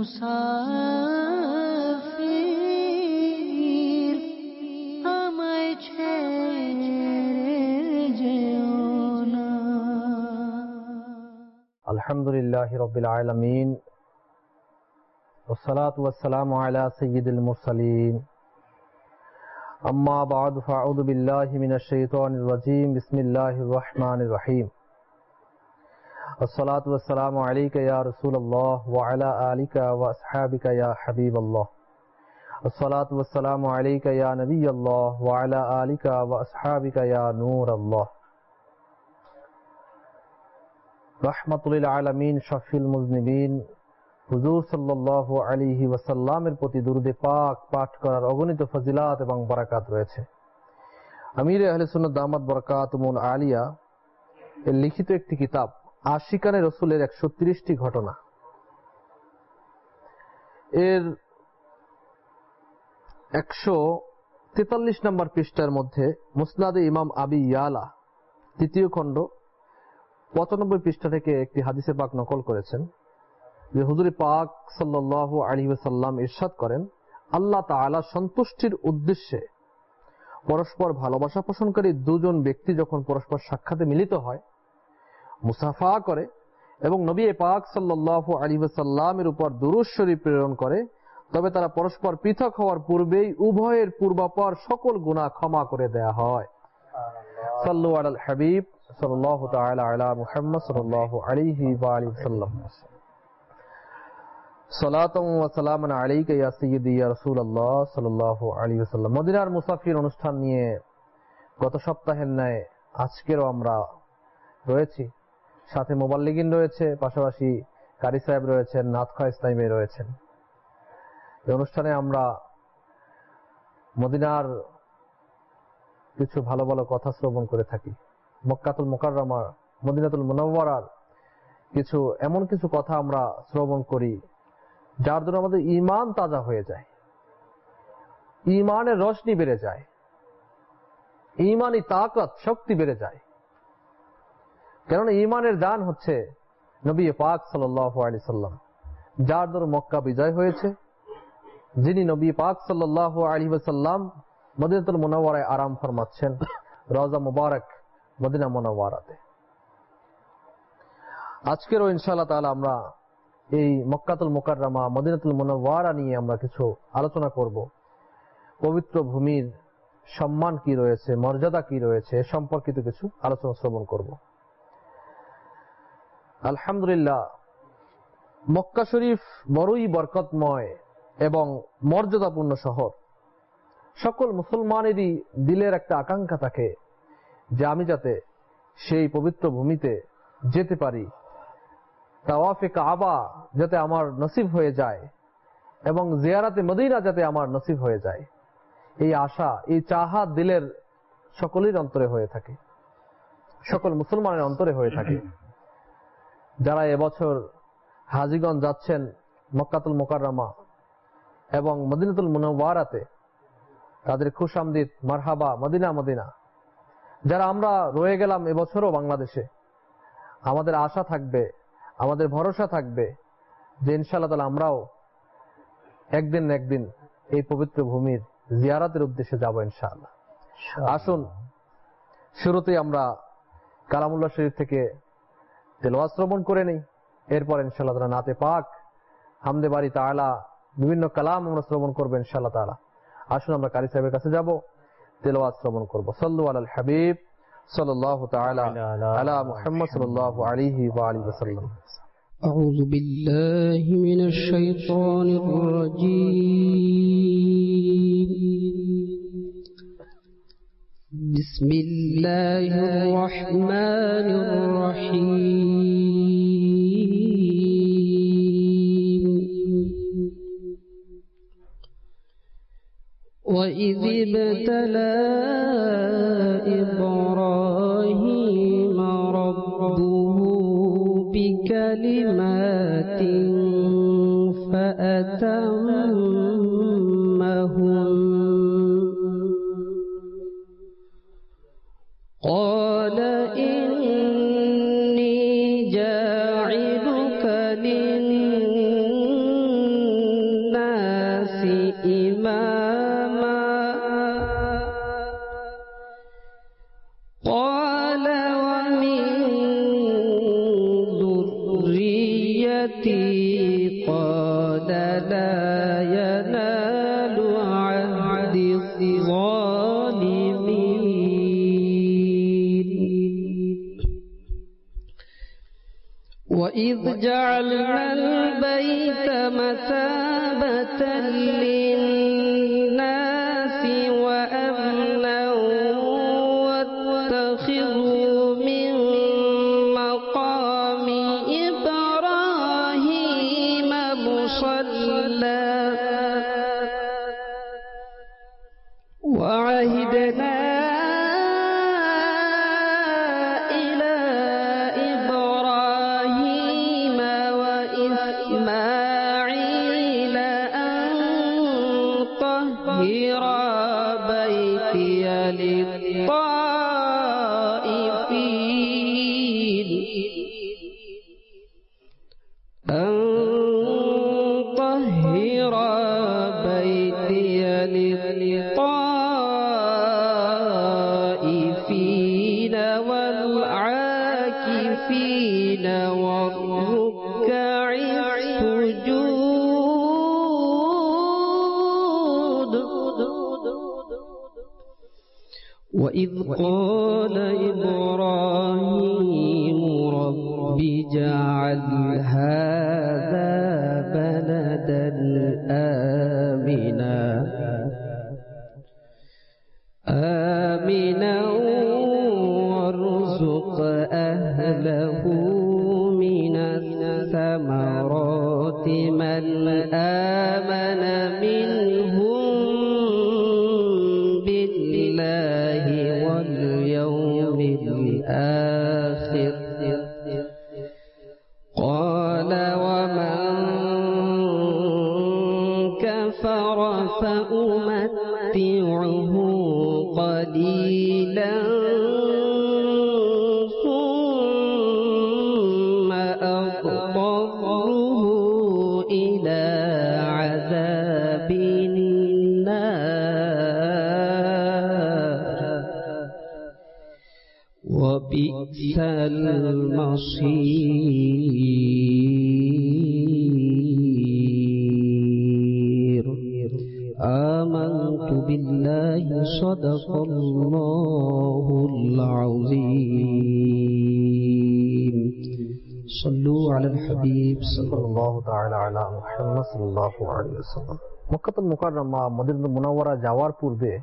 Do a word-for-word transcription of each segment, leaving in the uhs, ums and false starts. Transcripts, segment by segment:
মুসাফির আমায় ছেড়ে যেও না। আলহামদুলিল্লাহি রাব্বিল আলামিন والصلاة والسلام على سيد المرسلين أما بعد فأعوذ بالله من الشيطان الرجيم بسم الله الرحمن الرحيم الصلاة والسلام عليك يا رسول الله وعلى آلك وأصحابك يا حبيب الله الصلاة والسلام عليك يا نبي الله وعلى آلك وأصحابك يا نور الله رحمة للعالمين شفي المذنبين হুজুর সাল্লাল্লাহু আলাইহি ওয়াসাল্লামের প্রতি দুরূদে পাক পাঠ করার অগণিত ফজিলাত এবং বারাকাত রয়েছে। আমির আহলে সুন্নাত দামাত বারাকাতুহুল আলিয়া এর লিখিত একটি কিতাব আশিকানে রাসূলের একশো ত্রিশটি ঘটনা, এর একশো তেতাল্লিশ নম্বর পৃষ্ঠার মধ্যে মুসনাদে ইমাম আবি ইয়ালা তৃতীয় খণ্ড পঁচানব্বই পৃষ্ঠা থেকে একটি হাদিসে পাক নকল করেছেন যে হুজুর পাক সাল্লাল্লাহু আলাইহি ওয়াসাল্লাম ইরশাদ করেন, আল্লাহ তাআলা সন্তুষ্টির উদ্দেশ্যে পরস্পর ভালোবাসা পোষণকারী দুজন ব্যক্তি যখন পরস্পর সাক্ষাতে মিলিত হয়, মুসাফা করে এবং নবী পাক সাল্লাল্লাহু আলাইহি ওয়াসাল্লামের উপর দুরূদ শরীফ প্রেরণ করে, তবে তারা পরস্পর পৃথক হওয়ার পূর্বেই উভয়ের পূর্বাপর সকল গুনাহ ক্ষমা করে দেয়া হয়। সাল্লু আলাল হাবিব সাল্লাল্লাহু তাআলা আলা মুহাম্মদ সাল্লাল্লাহু আলাইহি ওয়া আলিহি ওয়াসাল্লাম। সালাতাম ওয়া সালামান আলাইকা ইয়া সাইয়্যিদি ইয়া রাসূলুল্লাহ সাল্লাল্লাহু আলাইহি ওয়াসাল্লাম। মদিনার মুসাফির অনুষ্ঠান নিয়ে গত সপ্তাহের ন্যায় আজকেরও আমরা রয়েছি। সাথে মুবাল্লিগিন রয়েছে, পাশাপাশি কারি সাহেব রয়েছেন, নাতখা ইসলামী রয়েছেন। এই অনুষ্ঠানে আমরা মদিনার কিছু ভালো ভালো কথা শ্রবণ করে থাকি। মক্কাতুল মুকাররমা, মদিনাতুল মুনাওয়ারার কিছু এমন কিছু কথা আমরা শ্রবণ করি যার জন্য আমাদের ঈমান তাজা হয়ে যায়, ঈমানের রোশনি বেড়ে যায়, ঈমানি তাকত শক্তি বেড়ে যায়। কেননা ঈমানের দান হচ্ছে নবী পাক সাল্লাল্লাহু আলাইহি সাল্লাম, যার দ্বারা মক্কা বিজয় হয়েছে, যিনি নবী পাক সাল্লাল্লাহু আলাইহি ওয়াসাল্লাম মদিনাতুল মুনাওয়ারায় আরাম ফরমাচ্ছেন, রওজা মুবারক মদিনা মুনাওয়ারাতে। আজকেরও ইনশাআল্লাহ তাআলা আমরা এই মক্কাতুল মুকাররমা মদিনাতুল মুনাওয়ারা নিয়ে আমরা কিছু আলোচনা করব। পবিত্র ভূমির সম্মান কি রয়েছে, মর্যাদা কি রয়েছে, এ সম্পর্কিত কিছু আলোচনা শ্রবণ করব। আলহামদুলিল্লাহ, মক্কা শরীফ বড়ই বরকতময় এবং মর্যাদাপূর্ণ শহর। সকল মুসলমানেরই দিলের একটা আকাঙ্ক্ষা থাকে যে আমি যাতে সেই পবিত্র ভূমিতে যেতে পারি, তাওয়াফে কাবা যাতে আমার নসিব হয়ে যায় এবং জিয়ারাতে মদিনা যাতে আমার নসিব হয়ে যায়। এই আশা, এই চাহা দিলের সকলের অন্তরে হয়ে থাকে, সকল মুসলমানের অন্তরে হয়ে থাকে। যারা এবছর হাজীগণ যাচ্ছেন মক্কাতুল মুকাররমা এবং মদিনাতুল মুনাওয়ারাতে, তাদের খুশামদিদ, মারহাবা, মদিনা মদিনা। যারা আমরা রয়ে গেলাম এবছরও বাংলাদেশে, আমাদের আশা থাকবে, আমাদের ভরসা থাকবে যে ইনশাআল্লাহ তাআলা আমরাও একদিন না একদিন এই পবিত্র ভূমির জিয়ারাতের উদ্দেশ্যে যাব ইনশাআল্লাহ। আসুন শুরুতেই আমরা কালামুল্লাহ শরীফ থেকে তেলাওয়াত শ্রবণ করে নেই, এরপর ইনশাআল্লাহ তাআলা নাতে পাক, হামদে বারি তাআলা, বিভিন্ন কালাম আমরা শ্রবণ করব ইনশাআল্লাহ তাআলা। আসুন আমরা কারি সাহেবের কাছে যাব, তেলাওয়াত শ্রবণ করব। সাল্লু আলাল হাবিব সাল্লাল্লাহু তাআলা আলা মুহাম্মদ সাল্লাল্লাহু আলাইহি ওয়া আলিহি ওয়াসাল্লাম। আউযু বিল্লাহি মিনাশ শাইতানির রাজীম। বিসমিল্লাহির রাহমানির রহিম। وَإِذِ ابْتَلَى إِبْرَاهِيمَ رَبُّهُ بِكَلِمَاتٍ فَأَتَمَّهُنَّ قَالَ إِنِّي جَاعِلُكَ لِلنَّاسِ قال لا ينال عهد الظالمين وإذ جعلنا البيت مثابة للناس وأمنا واتخذوا من مقام إبراهيم مصلى وعهدنا إلى إبراهيم وإسماعيل أن طهر بيتي للطائفين أن طهر بيتي للطائفين والعاكفين والركع السجود وإذ قال إبراهيم رب اجعل هذا بلدا آمنا آمنا وارزق أهله من الثمرات من آمن منهم بالله واليوم الآخر قال ومن كفر فأمتعه قليلا ثم أضطره إلى عذاب النار وبئس المصير آمنت بالله صدق الله العظيم صلوا على الحبيب صلى الله تعالى على محمد صلى الله عليه وسلم মক্কাতুল মুকাররমা মদিনাতুল মুনাওয়ারা যাওয়ার পূর্বে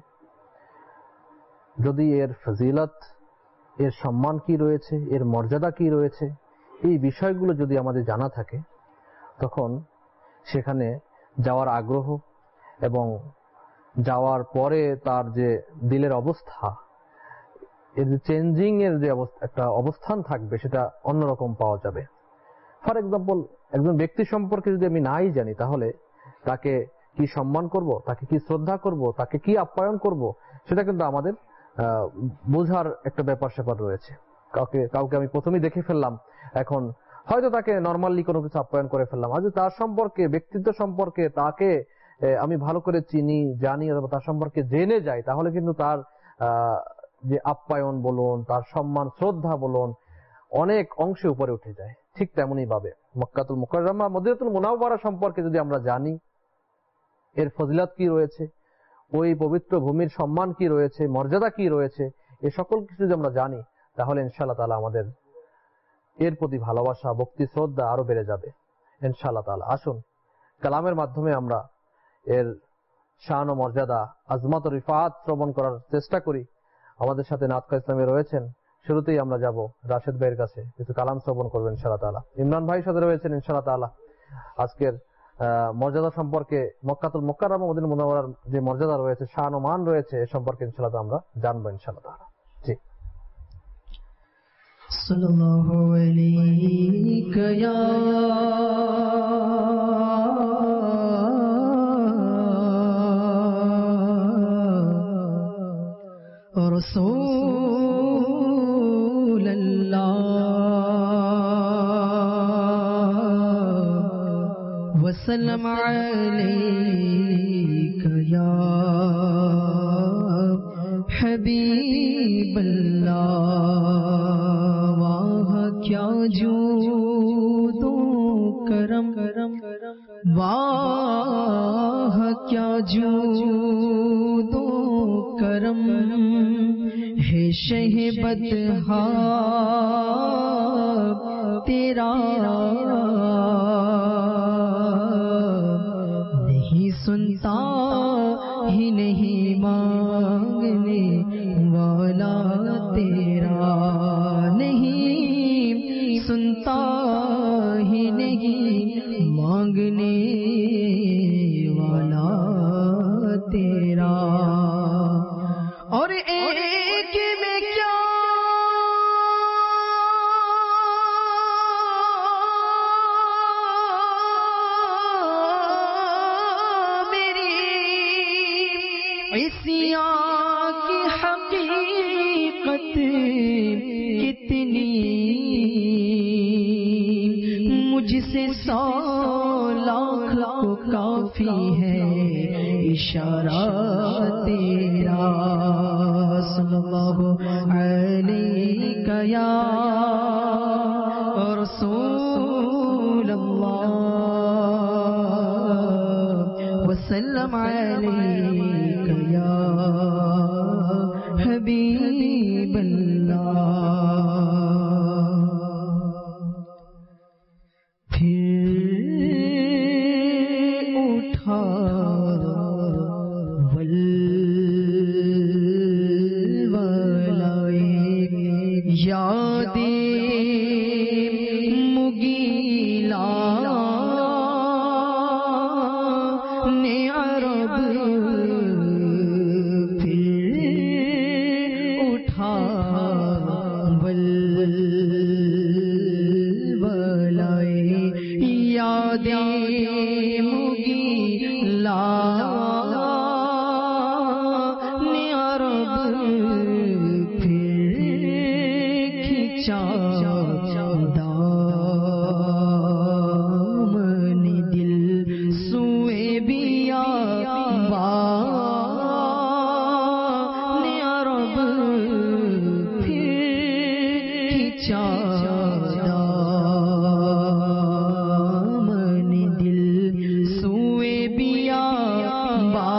যদি এর ফজিলত এর সম্মান কি রয়েছে এর মর্যাদা কি রয়েছে এই বিষয়গুলো যদি আমাদের জানা থাকে তখন সেখানে যাওয়ার আগ্রহ এবং যাওয়ার পরে তার যে দিলের অবস্থা এর যে চেঞ্জিং এর যে একটা অবস্থান থাকবে সেটা অন্যরকম পাওয়া যাবে। ফর এক্সাম্পল একজন ব্যক্তি সম্পর্কে যদি আমি নাই জানি তাহলে তাকে কি সম্মান করব, তাকে কি শ্রদ্ধা করব, তাকে কি আপ্যায়ন করব সেটা কিন্তু আমাদের বোঝার একটা ব্যাপার স্যাপার রয়েছে। কাউকে কাউকে আমি প্রথমেই দেখে ফেললাম, এখন হয়তো তাকে নর্মালি কোনো কিছু আপ্যায়ন করে ফেললাম, আজ তার সম্পর্কে ব্যক্তিত্ব সম্পর্কে তাকে আমি ভালো করে চিনি জানি অথবা তার সম্পর্কে জেনে যাই তাহলে কিন্তু তার যে আপ্যায়ন বলুন তার সম্মান শ্রদ্ধা বলুন অনেক অংশে উপরে উঠে যায়। ঠিক তেমনি ভাবে মক্কাতুল মুকাররমা মদিনাতুল মুনাওয়ারা সম্পর্কে যদি আমরা জানি এর ফজিলত কি রয়েছে, ওই পবিত্র ভূমির সম্মান কি রয়েছে, মর্যাদা কি রয়েছে, এই সকল কিছু যদি আমরা জানি তাহলে ইনশাআল্লাহ তাআলা আমাদের এর প্রতি ভালোবাসা ভক্তি শ্রদ্ধা আরো বেড়ে যাবে ইনশাআল্লাহ তাআলা। আসুন কালামের মাধ্যমে আমরা এর শান ও মর্যাদা আজমত ও রিফাত শ্রবণ করার চেষ্টা করি। আমাদের সাথে নাতকা ইসলামে রয়েছেন, শুরুতেই আমরা যাব রাশেদ ভাইয়ের কাছে, কিছু কালাম শ্রবণ করবেন ইনশাআল্লাহ তাআলা। ইমরান ভাইয়ের সাথে রয়েছেন ইনশাআল্লাহ তাআলা। আজকের মর্যাদা সম্পর্কে মক্কাতুল মুকাররমা মদিনাতুল মুনাওয়ারার যে মর্যাদা রয়েছে শান ও মান রয়েছে এ সম্পর্কে ইনশাআল্লাহ আমরা জানবো ইনশাআল্লাহ তাআলা। জি সাল্লাল্লাহু আলাইকা ইয়া রাসূলুল্লাহ ওয়া সাল্লাম আলাইকা ইয়া হাবিবাল্লাহ। क्या जूदों کرم کرم واہ کیا جود و کرم ہے شہ بدحا تیرا نہیں سنتا ہی نہیں مانگنے والا تیرا نہیں سنتا ہی نہیں مانگنے والا تیرا اور ایک میں کیا عصیاں کی حقیقت کتنی مجھ سے سو لاکھ کو کافی ہے اشارہ تیرا صلی اللہ علیہ یا رسول اللہ وسلم علیک یا حبیب اللہ پھر اٹھا ولولائے یاد مغیلا نے عرب پھر اٹھا ولولائے یاد مغیلا نے عرب پھر کھینچا دامن دل سوئے بیا با نے عرب پھر کھینچا دامن دل سوئے بیا با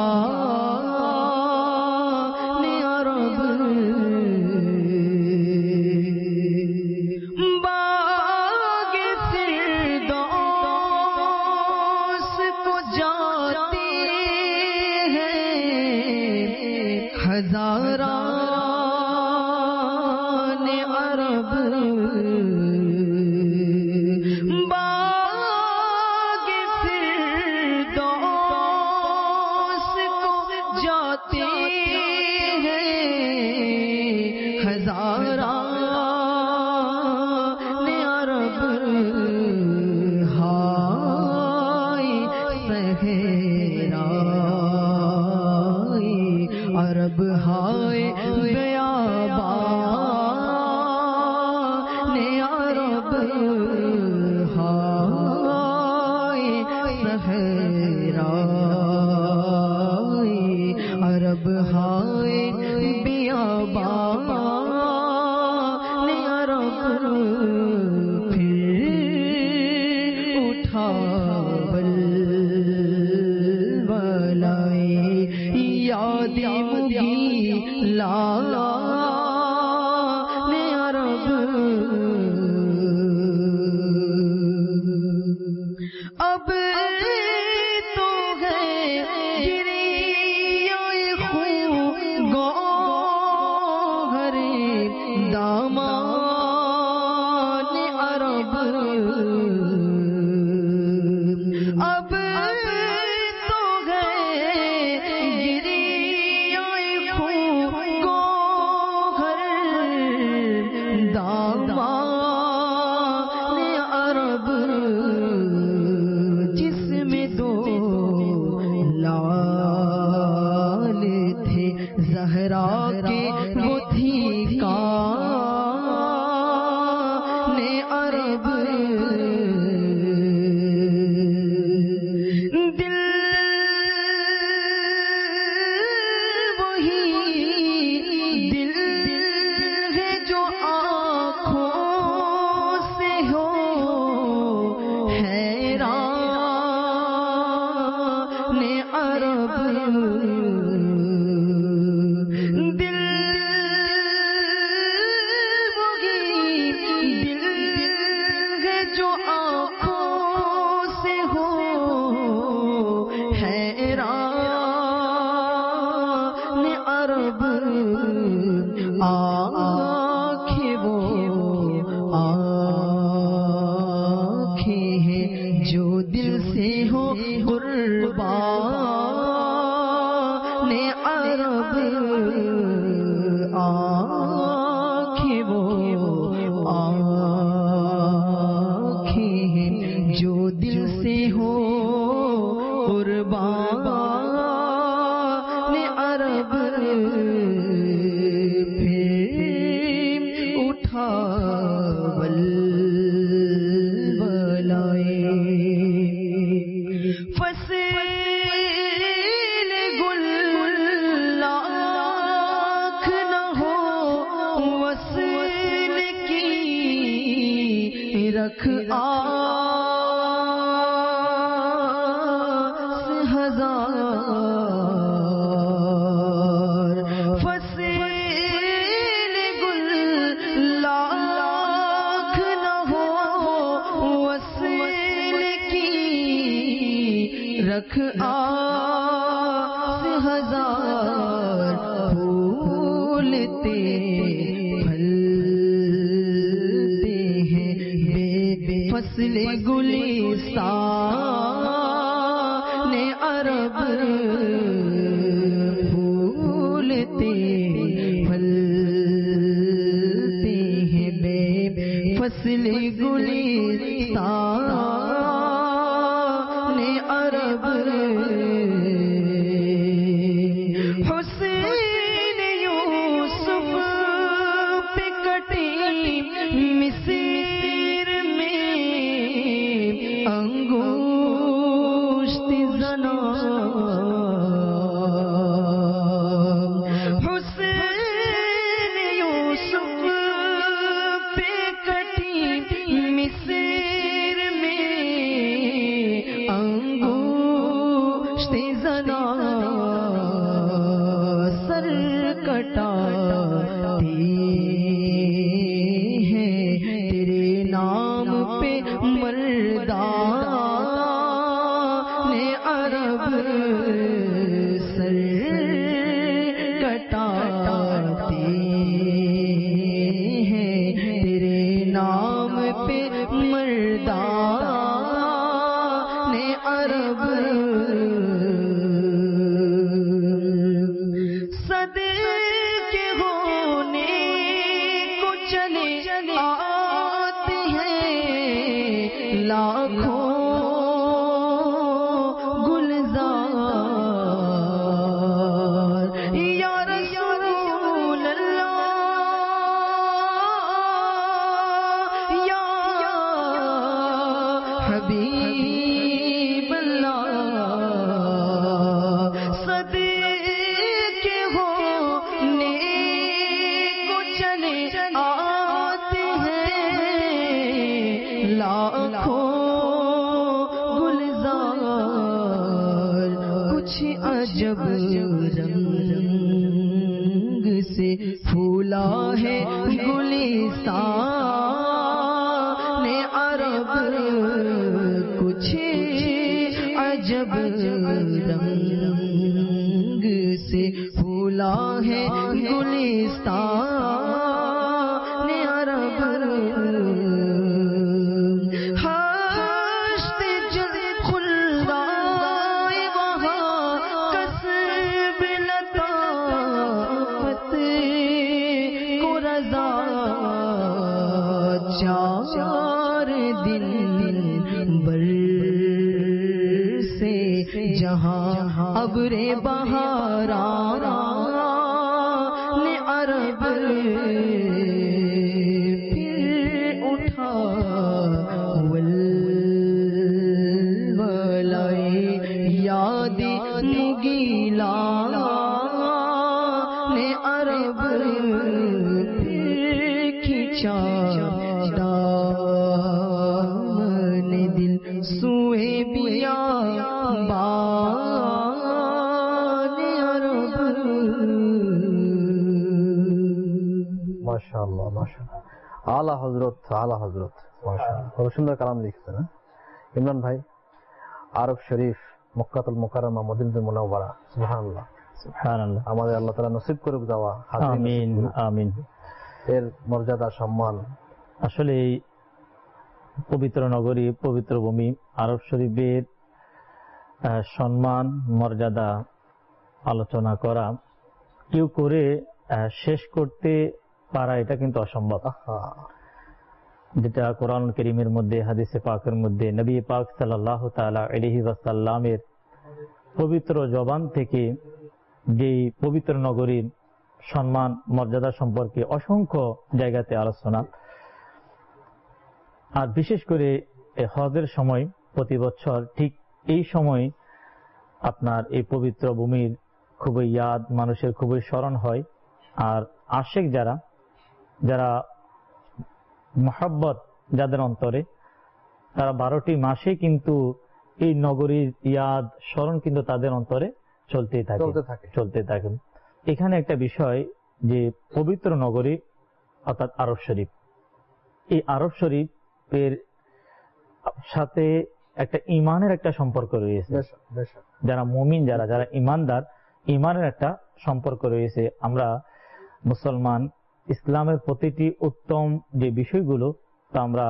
نے عرب باغ فردوس کو جاتے ہیں ہزاران عرب باغ فردوس کو جاتے ہیں ہزاران عرب ہائے صحرائے عرب ہائے بیابان عرب ہائے صحرائے عرب ہائے بیابان عرب پھر اٹھا ولولائے یاد مغیلا نے عرب اب تو ہے گریہ خون گوہر دامان عرب اب تو ہے گریہ خون گوہر دامان عرب جس میں دو لال تھے زہرا کے وہ تھی کان عرب جو آنکھوں سے ہو حیران عرب، آنکھیں وہ آنکھیں ہیں جو دل سے ہو قربان عرب، آنکھیں وہ آنکھیں ہیں جو دل سے ہو قربان عرب، پھر اٹھا ولولائے فصیل گل لاکھ نہ ہو وصل کی رکھ آس ہزار، فصیل گل لاکھ نہ ہو وصل کی رکھ آس ہزار، پھولتے پھلتے ہیں بے فصل گلستان عرب، پھولتے پھلتے ہیں بے فصل گلستان عرب، حسین یوسف پہ کٹی مصر میں انگشت زنا، حسین یوسف پہ کٹی مصر میں انگشت زنا، سر کٹاتے ہیں تیرے نام پہ مردان عرب، سر کٹاتے ہیں تیرے نام پہ مردان عرب، صدقے ہونے کو چلے آتے ہیں لاکھوں گلزار، یا رسول اللہ یا حبیب اللہ، صدقے ہونے کو چلے آتے ہیں لاکھوں گلزار، کچھ عجب رنگ سے پھولا ہے گلستان عرب، کچھ عجب رنگ سے پھولا ہے گلستان عرب، ہشت جز خلدائے وہاں کسب لطافت کو رضا، چار دن بر سے جہاں ابر بہاران عرب، پھر اٹھا ولولائے یاد مغیلان عرب، پھر کھینچا دامن دل سوئے بیابان عرب۔ ماشاء اللہ ماشاء اللہ۔ আলা হজরত আলা হজরত কত সুন্দর কালাম লিখছেন। ইমরান ভাই, আরব শরীফ, মক্কাতুল মুকাররমা, মদিনাতুল মুনাওয়ারা, সুবহানাল্লাহ সুবহানাল্লাহ, আমাদের আল্লাহ তাআলা নসিব করুক যাওয়া। আমিন আমিন। এর মর্যাদা সম্মান, আসলে পবিত্র নগরী, পবিত্র ভূমি আরব শরীফের সম্মান মর্যাদা আলোচনা করা, কেউ করে শেষ করতে পারা এটা কিন্তু অসম্ভব। যেটা কোরআন কারীমের মধ্যে, হাদিসে পাকের মধ্যে নবী পাক সাল্লাল্লাহু তাআলা আলাইহি ওয়াসাল্লামের পবিত্র জবান থেকে যে পবিত্র নগরীর সম্মান মর্যাদা সম্পর্কে অসংখ্য জায়গাতে আলোচনা। আর বিশেষ করে হজের সময় প্রতি বছর ঠিক এই সময় আপনার এই পবিত্র ভূমির খুবই ইয়াদ, মানুষের খুবই স্মরণ হয়। আর আশিক যারা যারা মহব্বত যাদের অন্তরে, তারা বারোটি মাসে কিন্তু এই নগরীর ইয়াদ স্মরণ কিন্তু তাদের অন্তরে চলতেই থাকে চলতে থাকে এখানে একটা বিষয় যে পবিত্র নগরী অর্থাৎ আরব শরীফ, এই আরব শরীফের সাথে একটা ইমানের একটা সম্পর্ক রয়েছে। যারা মুমিন, যারা যারা ইমানদার, ইমানের একটা সম্পর্ক রয়েছে। আমরা মুসলমান, ইসলামের প্রতিটি উত্তম যে বিষয়গুলো তা আমরা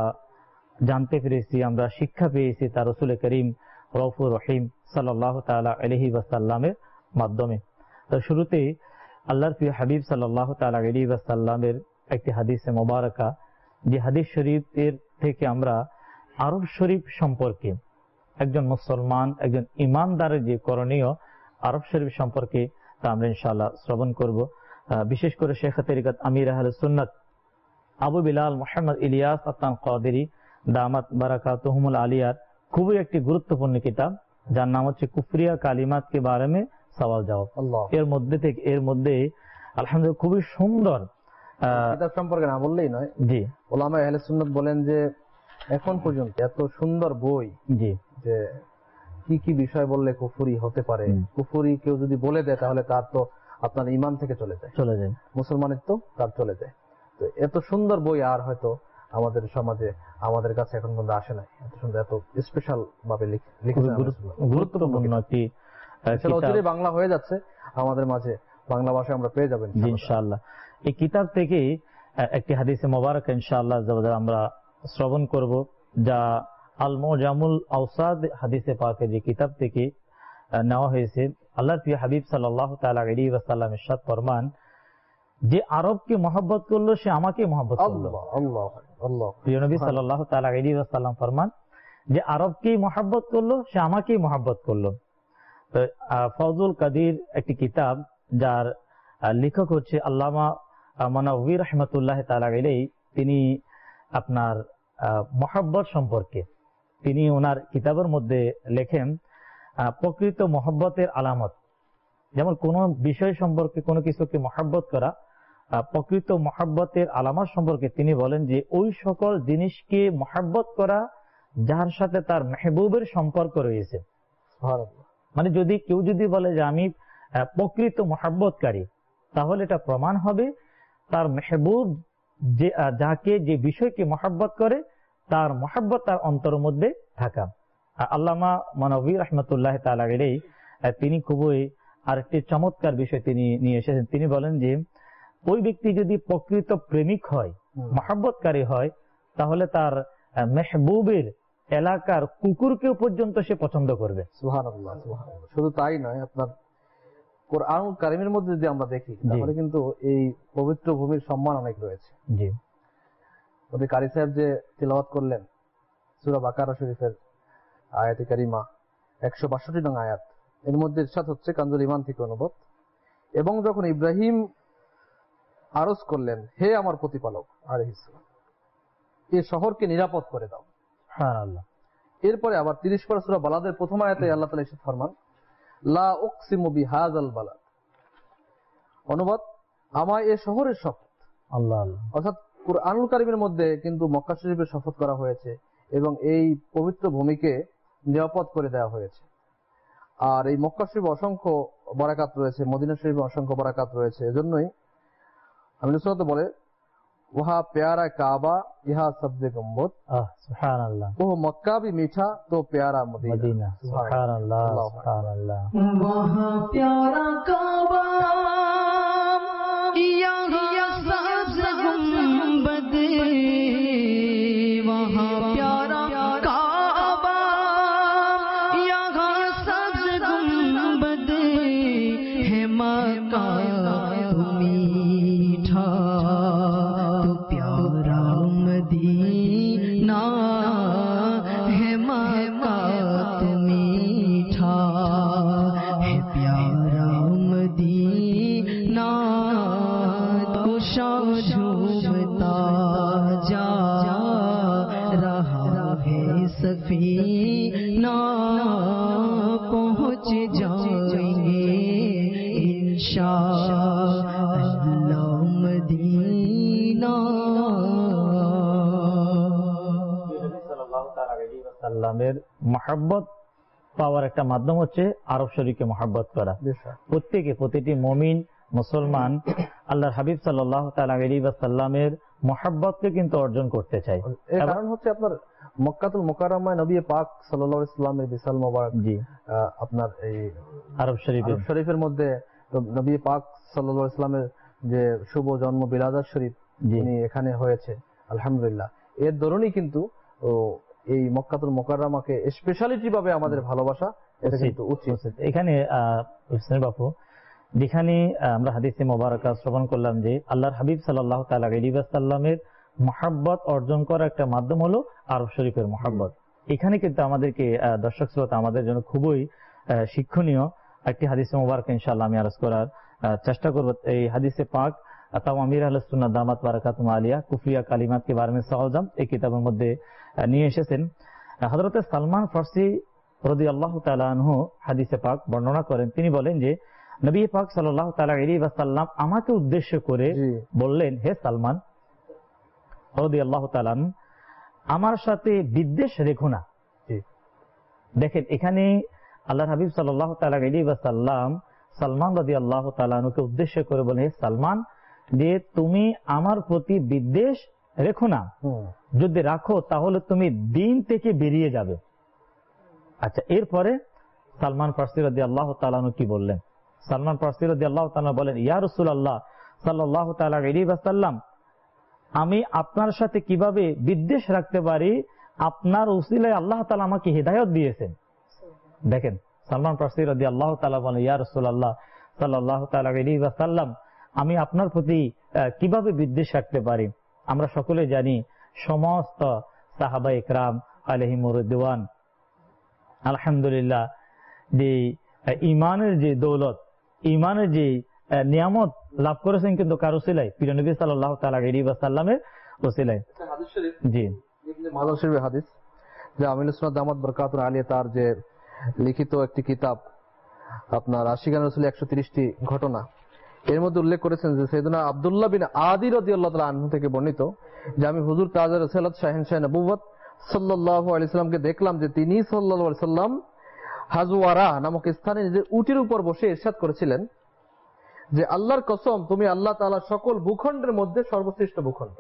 জানতে পেরেছি, আমরা শিক্ষা পেয়েছি তার রাসূল করিম রউফুর রহিম সাল্লাল্লাহু তাআলা আলাইহি ওয়াসাল্লামের মাধ্যমে। তো শুরুতেই আল্লাহর প্রিয় হাবিব সাল্লাল্লাহু তাআলা আলাইহি ওয়াসাল্লামের একটি হাদিসে মোবারকা, যে হাদিস শরীফের থেকে আমরা আরব শরীফ সম্পর্কে একজন মুসলমান, একজন ইমানদারের যে করণীয় আরব শরীফ সম্পর্কে তা আমরা ইনশাআল্লাহ শ্রবণ করব। বিশেষ করে শেখ তরিকত আমির আহলে সুন্নাত আবু বিলাল মুহাম্মদ ইলিয়াস আত্তান কাদেরী দামাত বারাকাতুহুমুল আলিয়ার খুবই একটি গুরুত্বপূর্ণ কিতাব, যার নাম হচ্ছে কুফরিয়া কালিমাত কে বারে মে সওয়াল জবাব। এর মধ্যে থেকে এর মধ্যে আলহামদুলিল্লাহ খুবই সুন্দর কিতাব সম্পর্কে না বললেই নয়। জি, উলামা আহলে সুন্নাত বলেন যে এখন পর্যন্ত এত সুন্দর বই, জি, যে কি কি বিষয় বললে কুফরি হতে পারে, কুফরি কেউ যদি বলে দেয় তাহলে তার তো আপনার ইমান থেকে চলে যায় চলে যায় মুসলমানের তো তার চলে যায়। তো এত সুন্দর বই আর হয়তো আমাদের সমাজে আমাদের কাছে এখন পর্যন্ত আসে নাই। এত সুন্দর, এত স্পেশাল ভাবে লিখেছেন, গুরুত্বপূর্ণ একটি কিতাব। বাংলা হয়ে যাচ্ছে আমাদের মাঝে, বাংলা ভাষায় আমরা পেয়ে যাবেন ইনশাআল্লাহ। এই কিতাব থেকে একটি হাদিসে মোবারক ইনশাআল্লাহ আমরা শ্রবণ করব, যা আল মুজামুল আওসাদ হাদিসে পাকে যে কিতাব থেকে নেওয়া হয়েছে। আল্লাহর প্রিয় হাবিব সাল্লাল্লাহু তাআলা আলাইহি ওয়াসাল্লাম ইরশাদ ফরমান, যে আরবকে মহব্বত করলো সে আমাকে মহব্বত করলো। আল্লাহ আল্লাহ। প্রিয় নবী সাল্লাল্লাহু তাআলা আলাইহি ওয়াসাল্লাম ফরমান, যে আরবকে মহব্বত করলো সে আমাকেই মহব্বত করলো। তো ফজলুল কাদির একটি কিতাব, যার লেখক হচ্ছে আল্লামা মানাউয়ি রাহমাতুল্লাহ তাআলা আলাইহি, তিনি আপনার মহব্বত সম্পর্কে তিনি ওনার কিতাবের মধ্যে লেখেন প্রকৃত মহব্বতের আলামত। যেমন কোন বিষয় সম্পর্কে কোনো কিছুকে মহব্বত করা, প্রকৃত মহব্বতের আলামত সম্পর্কে তিনি বলেন যে ওই সকল জিনিসকে মহব্বত করা যার সাথে তার মেহবুবের সম্পর্ক রয়েছে। মানে যদি কেউ যদি বলে যে আমি প্রকৃত মহব্বতকারী, তাহলে এটা প্রমাণ হবে তার মেহবুব যে যাকে যে বিষয়কে মহব্বত করে তার মহব্বত তার অন্তরের মধ্যে থাকা। আল্লামা মানাউয়ি রাহমাতুল্লাহ তাআলা আলাইহি তিনি খুবই আরেকটি চমৎকার বিষয় তিনি নিয়ে এসেছেন। তিনি বলেন যে ওই ব্যক্তি যদি প্রকৃত প্রেমিক হয়, মহব্বতকারী হয়, তাহলে তার মেহবুবের এলাকার কুকুরকেও পর্যন্ত সে পছন্দ করবে। সুবহানাল্লাহ সুবহানাল্লাহ। শুধু তাই নয়, আপনার কোরআন কারীমের মধ্যে যদি আমরা দেখি তাহলে কিন্তু এই পবিত্র ভূমির সম্মান অনেক রয়েছে। জি, ওদের কারি সাহেব যে তিলাওয়াত করলেন সূরা বাকারা শরীফের আয়াতে কারিমা একশো বাষট্টি নং আয়াত, এর মধ্যে ইরশাদ হচ্ছে কানজুল ঈমান থেকে অনুবাদ, এবং যখন ইব্রাহিম আরজ করলেন, হে আমার প্রতিপালক আলাইহিস সালাম, এই শহরকে নিরাপদ করে দাও। সুবহানাল্লাহ। এরপরে আবার তিরিশ পারা সূরা বালাদের প্রথম আয়াতে আল্লাহ তাআলা ইরশাদ ফরমান, লা উকসিমু বিহাযাল বালাদ, অনুবাদ আমায় এই শহরের শপথ। আল্লাহ আল্লাহ। অর্থাৎ কুরআনুল কারীমের মধ্যে কিন্তু মক্কা শরীফের শপথ করা হয়েছে এবং এই পবিত্র ভূমিকে নিরাপদ করে দেওয়া হয়েছে। আর এই মক্কা শরীফে অসংখ্য বারাকাত রয়েছে, মদিনা শরীফে অসংখ্য বারাকাত রয়েছে। এজন্যই আমি নুসরাত বলে वहाँ प्यारा काबा, यहाँ सबसे गुम्बद। सुभान अल्लाह। वो मक्का भी मीठा तो प्यारा मदीना। मदीना। सुभान अल्लाह, सुभान अल्लाह। वहाँ प्यारा काबा, यहाँ सबसे गुम्बद। वहाँ प्यारा काबा, यहाँ सबसे गुम्बद। है मक्का मीठा तो प्यारा मदीना। है मक्का मीठा है प्यारा मदीना। तो शाम झूमता जा रहा है सफीना। पहुँच जाएंगे इंशाअल्लाह मदीना। সাল্লামের মহব্বত পাওয়ার একটা মাধ্যম হচ্ছে আরব শরীফকে মহব্বত করা। প্রত্যেকে, প্রতিটি মুমিন মুসলমান আল্লাহর হাবিব সাল্লাল্লাহু তাআলা আলাইহি ওয়াসাল্লামের মহব্বতকে কিন্তু অর্জন করতে চায়। এর কারণ হচ্ছে আপনার মক্কাতুল মুকাররমায় নবী পাক সাল্লাল্লাহু আলাইহি ওয়াসাল্লামের বিশাল মোবারক জি আপনার এই আরব শরীফের শরীফের মধ্যে নবী পাক সাল্লাল্লাহু আলাইহি ওয়াসাল্লামের যে শুভ জন্ম বিলাদাত শরীফ যিনি এখানে হয়েছে আলহামদুলিল্লাহ, এর দরুনই কিন্তু এই মক্কাতুল মুকাররমাকে স্পেশালিটি ভাবে আমাদের ভালোবাসা এটা কিন্তু উচিত। এখানে বাপু যেখানে আমরা হাদিসে মোবারকা শ্রবণ করলাম যে আল্লাহর হাবিব সাল্লাল্লাহু তাআলা আলাইহি ওয়াসাল্লামের মহব্বত অর্জন করার একটা মাধ্যম হলো আরব শরীফের মহব্বত। এখানে কিন্তু আমাদেরকে দর্শক শ্রোতা আমাদের জন্য খুবই শিক্ষণীয় একটি হাদিসে মোবারক ইনশাআল্লাহ আমি আরজ করার চেষ্টা করব। এই হাদিসে পাক তাও আমির আহলে সুন্নাত দামাত বারাকাতুহুম আলিয়া কুফরিয়া কালিমাত কে বারে মে সওজাম এই কিতাবের মধ্যে নিয়ে এসেছেন। হযরত সালমান ফারসি রাদিয়াল্লাহু তাআলা আনহু হাদিসে পাক বর্ণনা করেন, তিনি বলেন যে নবী পাক সাল্লাল্লাহু তাআলা আলাইহি ওয়াসাল্লাম আমাকে উদ্দেশ্য করে বললেন, হে সালমান রাদিয়াল্লাহু তাআলা আমার সাথে বিদ্বেষ রেখো না। দেখেন এখানে আল্লাহর হাবিব সাল্লাল্লাহু তাআলা আলাইহি ওয়াসাল্লাম সালমান রাদিয়াল্লাহু তাআলা আনহুকে উদ্দেশ্য করে বলেন, হে সালমান যে তুমি আমার প্রতি বিদ্বেষ রেখো না, যদি রাখো তাহলে তুমি দিন থেকে বেরিয়ে যাবে। আচ্ছা, এরপরে সালমান ফারসি রাদিয়াল্লাহু তাআলা আনহু কি বললেন? সালমান ফারসি রাদিয়াল্লাহু তাআলা বলেন, ইয়া রাসূলুল্লাহ সাল্লাল্লাহু তাআলা আলাইহি ওয়াসাল্লাম আমি আপনার সাথে কিভাবে বিদ্বেষ রাখতে পারি? আপনার উসিলায় আল্লাহ তাআলা আমাকে হিদায়াত দিয়েছেন। দেখেন সালমান ফারসি রাদিয়াল্লাহু তাআলা বলেন, ইয়া রাসূলুল্লাহ সাল্লাল্লাহু তাআলা আলাইহি ওয়াসাল্লাম আমি আপনার প্রতি কিভাবে বিদ্বেষ রাখতে পারি? আমরা সকলে জানি সমস্ত সাহাবা ইকরাম আলাইহিমুর রিদওয়ান আলহামদুলিল্লাহ যে ইমানের যে দৌলত, ইমানের যে নিয়ামত লাভ করেছেন কিন্তু কার উসিলায়? প্রিয় নবী সাল্লাল্লাহু তাআলা আলাইহি ওয়াসাল্লামের উসিলায়। জি মাদার শরীফের হাদিস যে আমিনুস সুন্নাত দামাত বারাকাতুহু আলিয়া তার যে লিখিত একটি কিতাব আপনার আশিকান রাসূল একশো তিরিশটি ঘটনা, এর মধ্যে উল্লেখ করেছেন যে সাইয়েদনা আব্দুল্লাহ বিন আদি রাদিয়াল্লাহু তাআলা আনহু থেকে বর্ণিত যে আমি হুজুর তাজ রাসূলত শাহেনশাহ নবুয়ত সাল্লাল্লাহু আলাইহি ওয়াসাল্লামকে দেখলাম যে তিনি সাল্লাল্লাহু আলাইহি ওয়াসাল্লাম হাজওয়ারা নামক স্থানে নিজের উটের উপর বসে ইরশাদ করেছিলেন যে আল্লাহর কসম তুমি আল্লাহ তাআলা সকল ভূখণ্ডের মধ্যে সর্বশ্রেষ্ঠ ভূখণ্ড।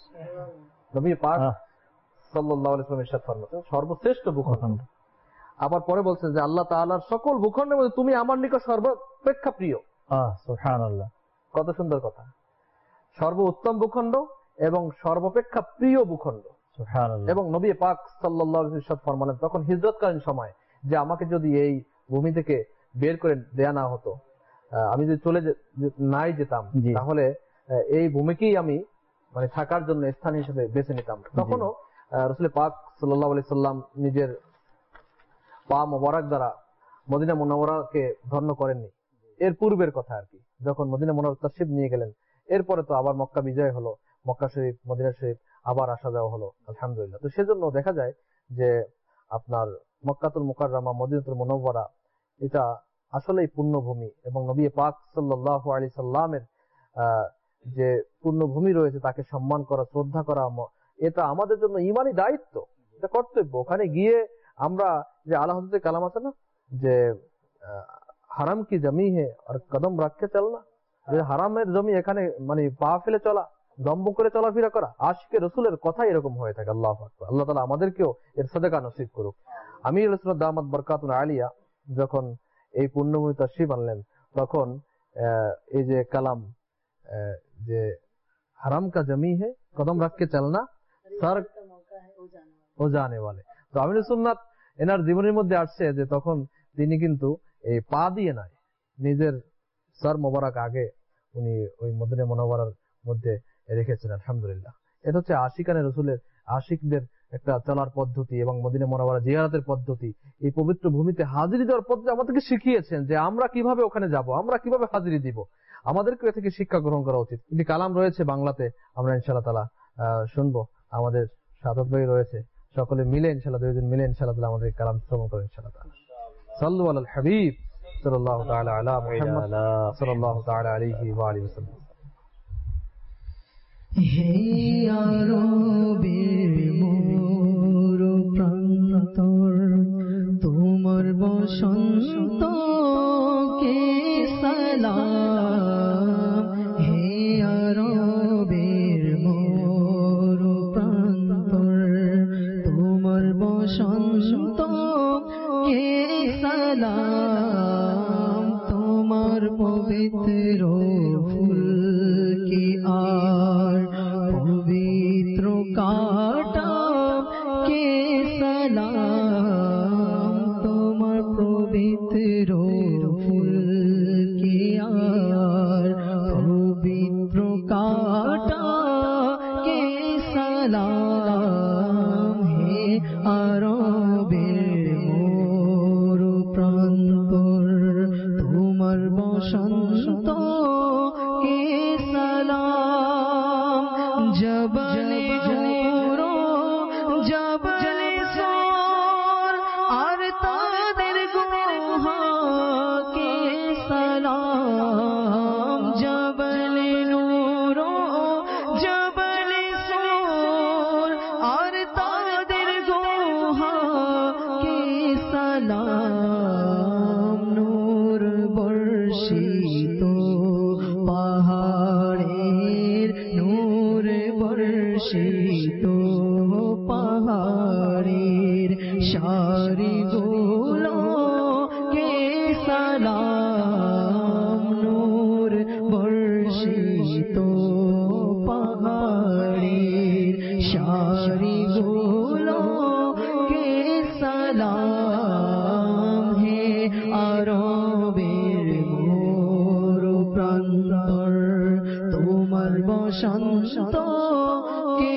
নবী পাক সাল্লাল্লাহু আলাইহি ওয়াসাল্লাম ইরশাদ ফরমাতেন সর্বশ্রেষ্ঠ ভূখণ্ড। আবার পরে বলছেন যে আল্লাহ তাআলার সকল ভূখণ্ডের মধ্যে তুমি আমার নিকট সর্বাপেক্ষা প্রিয়। সুবহানাল্লাহ, কত সুন্দর কথা! সর্ব উত্তম ভূখণ্ড এবং সর্বাপেক্ষা প্রিয় ভূখণ্ড। সুবহানাল্লাহ। এবং নবী পাক সাল্লাল্লাহু আলাইহি ওয়াসাল্লাম ফরমালেন তখন হিজরতকালীন সময় যে আমাকে যদি এই ভূমি থেকে বের করে দেয়া না হতো, আমি যদি চলে নাই যেতাম তাহলে এই ভূমিকেই আমি মানে থাকার জন্য স্থান হিসেবে বেছে নিতাম। তখনও রাসূল পাক সাল্লাল্লাহু আলাইহি ওয়াসাল্লাম নিজের পা মোবারক দ্বারা মদিনা মুনাওয়ারাকে ধন্য করেননি। এর পূর্বের কথা আর কি, যখন মদিনা মুনাওয়ারা তাশরিফ নিয়ে গেলেন, এরপরে তো আবার মক্কা বিজয় হলো, মক্কা শরীফ মদিনা শরীফ আবার আসা যাওয়া হলো আলহামদুলিল্লাহ। তো সেজন্য দেখা যায় যে আপনার মক্কাতুল মুকাররমা মদিনাতুল মুনাওয়ারা এটা আসলেই পুণ্যভূমি এবং নবী পাক সাল্লাল্লাহু আলাইহি সাল্লামের যে পুণ্যভূমি রয়েছে তাকে সম্মান করা, শ্রদ্ধা করা, এটা আমাদের জন্য ঈমানি দায়িত্ব, এটা কর্তব্য। ওখানে গিয়ে আমরা যে আলা হযরতের কালাম আছে না যে হারাম কি জমি হে আর কদম রাখকে চলনা, যে হারামের জমি এখানে মানে পা ফেলে চলা, দম্ভ করে চলাফেরা করা। আশিকে রসুলের কথা এরকম হয়ে থাকে। আল্লাহু আকবার। আল্লাহ তাআলা আমাদেরকেও এর সাদাকা নসিব করুক। আমির রাসূলুল্লাহ দামাত বরকাতুল আলিয়া যখন এই পুণ্যভূমি তাশরীফ আনলেন, তখন এই যে কালাম যে হারাম কা জমি হে কদম রাখ কে চলনা সর ও জানে ওয়ালে, তো আমির সুন্নাত এনার জীবনের মধ্যে আসছে যে তখন তিনি কিন্তু এই পা দিয়ে নয়, নিজের সর মোবারক আগে উনি ওই মদিনা মুনাওয়ারার মধ্যে রেখেছেন। আলহামদুলিল্লাহ, এটা হচ্ছে আশিকানে রসুলের, আশিকদের একটা চলার পদ্ধতি এবং মদিনা মুনাওয়ারা জিয়ারতের পদ্ধতি। এই পবিত্র ভূমিতে হাজিরি দেওয়ার পদ্ধতি আমাদেরকে শিখিয়েছেন যে আমরা কিভাবে ওখানে যাব, আমরা কিভাবে হাজিরি দিব, আমাদেরকে এ থেকে শিক্ষা গ্রহণ করা উচিত। কিন্তু কালাম রয়েছে বাংলাতে, আমরা ইনশাআল্লাহ তাআলা শুনবো। আমাদের সাদত ভাই রয়েছে, সকলে মিলে ইনশাআল্লাহ দুইজন মিলে ইনশাআল্লাহ তাআলা আমাদের কালাম শ্রবণ করব ইনশাআল্লাহ তাআলা। সাল্লু আলাল হাবিব সাল্লাল্লাহু তাআলা আলা মুহাম্মদ সাল্লাল্লাহু তাআলা আলাইহি ওয়া আলিহি ওয়াসাল্লাম। হে আরবের মোর প্রান্তর, তোমার বসন্ত কে সালাম। হে আরবের মোর প্রান্তর, তোমার বসন্ত কে সালাম। তোমার পবিত্র ফুল কি আর পবিত্র কাটা কে সালাম। তোমার পবিত্র ফুল কি আর পবিত্র কাটা কে সালাম। হে আরবের মোর প্রান্তর, তোমার বসন্ত কে সালাম। জবলে জোরো জবলে সোর আর তাদের গুহা কে সালাম। জবলে নূরো জবলে সোর আর তাদের গুহা কে সালাম। নূর বর্ষিত পাহাড়ের, নূর বর্ষিত পাহাড়ের সারিগুলো কে সালাম। নূর বর্ষিত পাহাড়ের সারিগুলো কে সালাম। হে আরবের মোর প্রান্তর, তোমার বসন্ত কে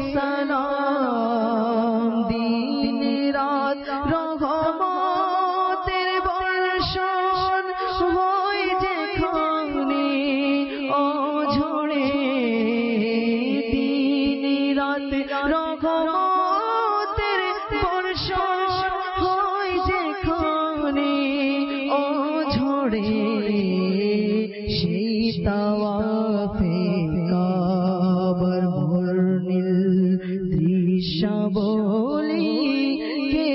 সালাম। দিন রাত রহমতের বর্ষণ হয় যেখানে অঝরে। দিন রাত রহমতের বর্ষণ হয় যেখানে অঝরে। সেই তাওয়াফে কাবার বর্ণিল দৃশ্যাবলী কে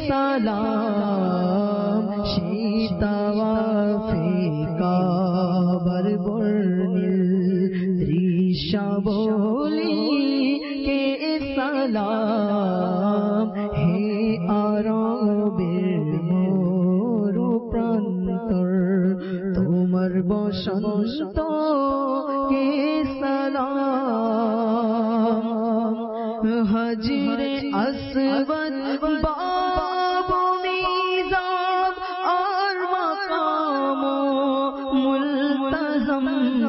সালাম। সেই তাওয়াফে কাবার বর্ণিল দৃশ্যাবলী কে সালাম। হে আরবের মোর প্রান্তর, তোমার বসন্ত কে সালাম। হাজরে আসওয়াদ বাব মিজাব আর মাকাম মুলতাজম।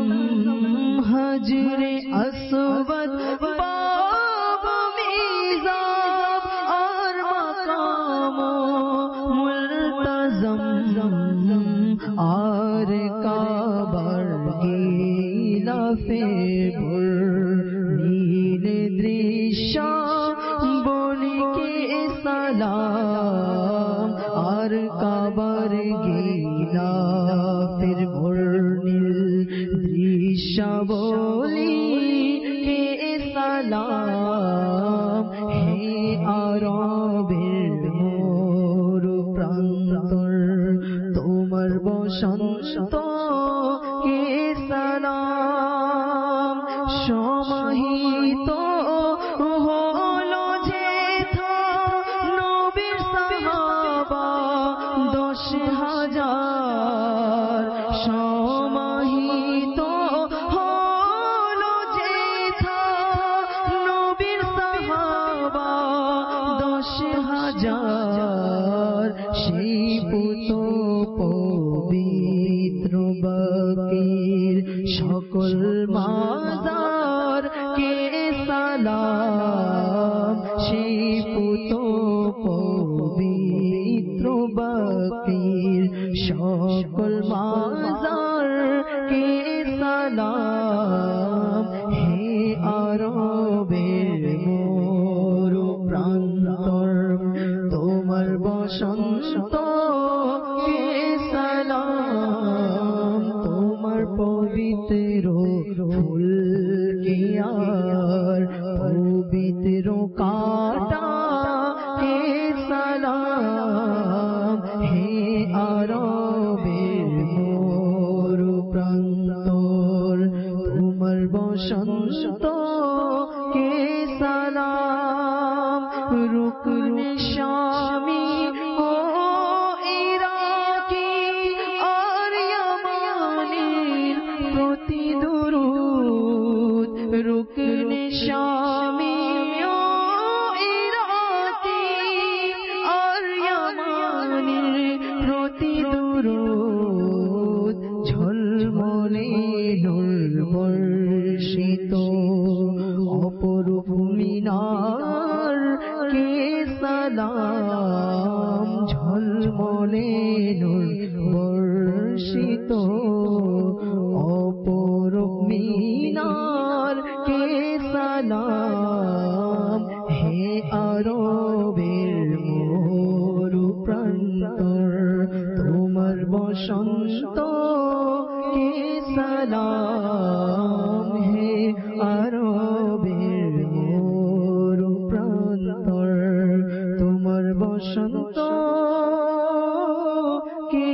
হাজরে আসওয়াদ বাব মিজাব আর মাকাম মুলতাজম। আর কাবার গিলাফে নীল দৃশ্য বলি কে সালাম। আর কাবার গিলাফের নীল দৃশ্য বলি কে সালাম। হে আরবের মোর প্রান্তর, তোমার বসন্ত কে সালাম। হাজার সমাহিত হলো যেথা নবীর সাহাবা দশ হাজার সেই পুত পবিত্র বাকির সকল মাজার কে সালাম সেই পুত পবিত্র বাকির সকল মাজার কে সালাম হে আরবের মরু প্রান্তর তোমার বসন্ত কে সালাম তোমার পবিত্র ফুল কে আর পবিত্র কাটা কে সালাম হে আরবের মরু প্রান্তর তোমার বসন্ত কে সালাম রুকন শামি ও ইরাকি আর ইয়ামানের প্রতি দুরূদ রুকন শামি ও ইরাকি আর ইয়ামানের প্রতি দুরূদ ঝলমলে নূর বর্ষিত অপরূপ মিনার কে সালাম ঝলমলে নূর বর্ষিত অপরূপ মিনার কে সালাম হে আরবের মরু প্রান্তর তোমার বসন্ত কে সালাম হে আরবের মরু প্রান্তর তোমার বসন্ত কে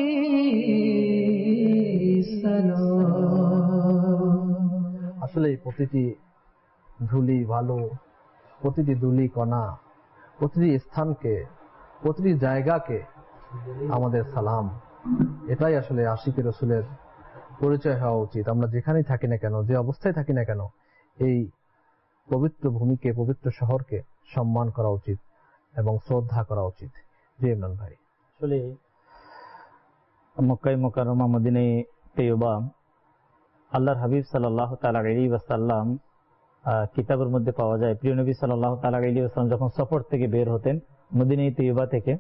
সালাম। আসলে প্রতিটি ধুলি ভালো, প্রতিটি ধুলি কণা, প্রতিটি স্থানকে, প্রতিটি জায়গাকে আমাদের সালাম। এটাই আসলে আশিকে রসুলের পরিচয় হওয়া উচিত। আমরা যেখানেই থাকি না কেন, যে অবস্থায় থাকি না কেন, এই পবিত্র ভূমিকে, পবিত্র শহরকে সম্মান করা উচিত এবং শ্রদ্ধা করা উচিত। জি ইমরান ভাই। আসলে মক্কায়ে মুকাররমা মদিনায়ে তৈয়বা আল্লাহর হাবিব সাল্লাল্লাহু তাআলা আলাইহি ওয়াসাল্লাম কিতাবের মধ্যে পাওয়া যায়, প্রিয় নবী সাল্লাল্লাহু তাআলা আলাইহি ওয়াসাল্লাম যখন সফর থেকে বের হতেন মদিনায়ে তৈয়বা থেকে,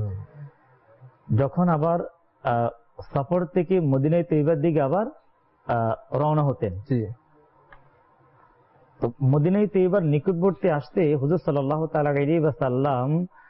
যখন আবার সফর থেকে মদিনায়ে তৈয়বার দিকে আবার রওনা হতেন, তো মদিনায়ে তৈয়বার নিকটবর্তী আসতে হুজুর সাল্লাল্লাহু তাআলা আলাইহি ওয়াসাল্লাম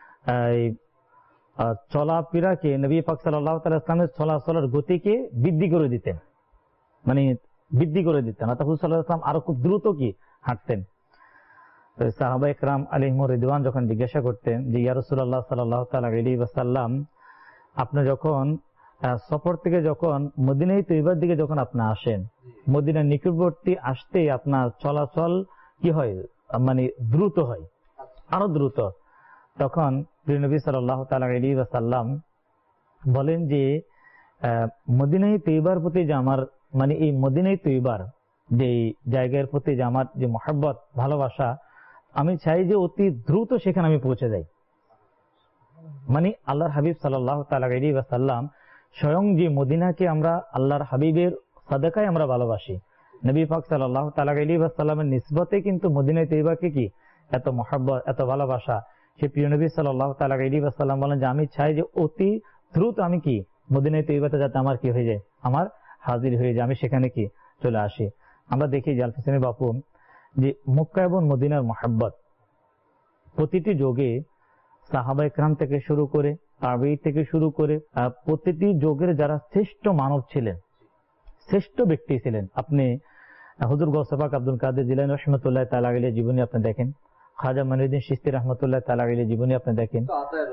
চলাফেরাকে, নবী পাক সাল্লাল্লাহু তাআলা ইসলামের চলাচলের গতিকে বৃদ্ধি করে দিতেন, মানে বৃদ্ধি করে দিতেন, অর্থাৎ হুজুর সাল্লাল্লাহু আলাইহি ওয়াসাল্লাম আরো খুব দ্রুত কি হাঁটতেন। সাহাবায়ে কেরাম আলাইহিমুর রিদওয়ান যখন জিজ্ঞাসা করতেন যে ইয়া রাসূলুল্লাহ সাল্লাল্লাহু তাআলা আলাইহি ওয়াসাল্লাম, আপনি যখন সফর থেকে যখন মদিনায়ে তৈয়বার দিকে যখন আপনি আসেন, মদিনার নিকটবর্তী আসতে আপনার চলাচল কি হয়, মানে দ্রুত হয়, আরো দ্রুত। তখন প্রিয় নবী সাল্লাল্লাহু তাআলা আলাইহি ওয়াসাল্লাম বলেন যে মদিনায়ে তৈয়বার প্রতি যে আমার, মানে এই মদিনায়ে তৈয়বার যে জায়গার প্রতি যে আমার যে মহব্বত, ভালোবাসা, আমি চাই যে অতি দ্রুত সেখানে আমি পৌঁছে যাই। মানে আল্লাহর হাবিব সাল্লাল্লাহু তাআলা আলাইহি ওয়াসাল্লাম স্বয়ং যে মদিনাকে আমরা আল্লাহর হাবিবের সাদাকায় আমরা ভালোবাসি, নবী পাক সাল্লাল্লাহু তাআলা আলাইহি ওয়াসাল্লামের নিসবতে কিন্তু মদিনায়ে তৈয়বাকে কি এত মহব্বত, এত ভালোবাসা। সে প্রিয় নবী সাল্লাল্লাহু তাআলা আলাইহি ওয়াসাল্লাম বলেন যে আমি চাই যে অতি দ্রুত আমি কি মদিনায়ে তৈয়বাতে যাতে আমার কি হয়ে যায়, আমার হাজির হয়ে যায়, আমি সেখানে কি চলে আসি। আমরা দেখি যে আল হোসেন বাপু যে মক্কা এবং মদিনার মহব্বত প্রতিটি যুগে সাহাবায়ে কেরাম থেকে শুরু করে, তাবেঈ থেকে শুরু করে প্রতিটি যুগের যারা শ্রেষ্ঠ মানব ছিলেন, শ্রেষ্ঠ ব্যক্তি ছিলেন, আপনি হুজুর গৌসে পাক আব্দুল কাদের জিলানী রাহমাতুল্লাহ তাআলা আলাইহি জীবনী আপনি দেখেন, খাজা মঈনুদ্দিন চিশতি রাহমাতুল্লাহ তাআলা আলাইহি জীবনী আপনি দেখেন,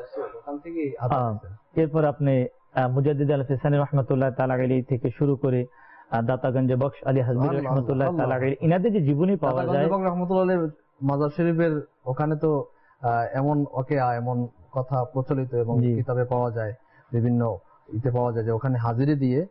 এরপর আপনি মুজাদ্দিদ আল ফিসানী রাহমাতুল্লাহ তাআলা আলাইহি থেকে শুরু করে দাতাগঞ্জে বখশ আলী হাজবী রাহমাতুল্লাহ তাআলা আলাইহি, ইনাদের যে জীবনী পাওয়া যায় রাহমাতুল্লাহ মাজার শরীফের ওখানে তো এমন ওকে এমন কথা প্রচলিত এবং কিতাবে পাওয়া যায়, বিভিন্ন ইতে পাওয়া যায় যে ওখানে হাজিরি দিয়ে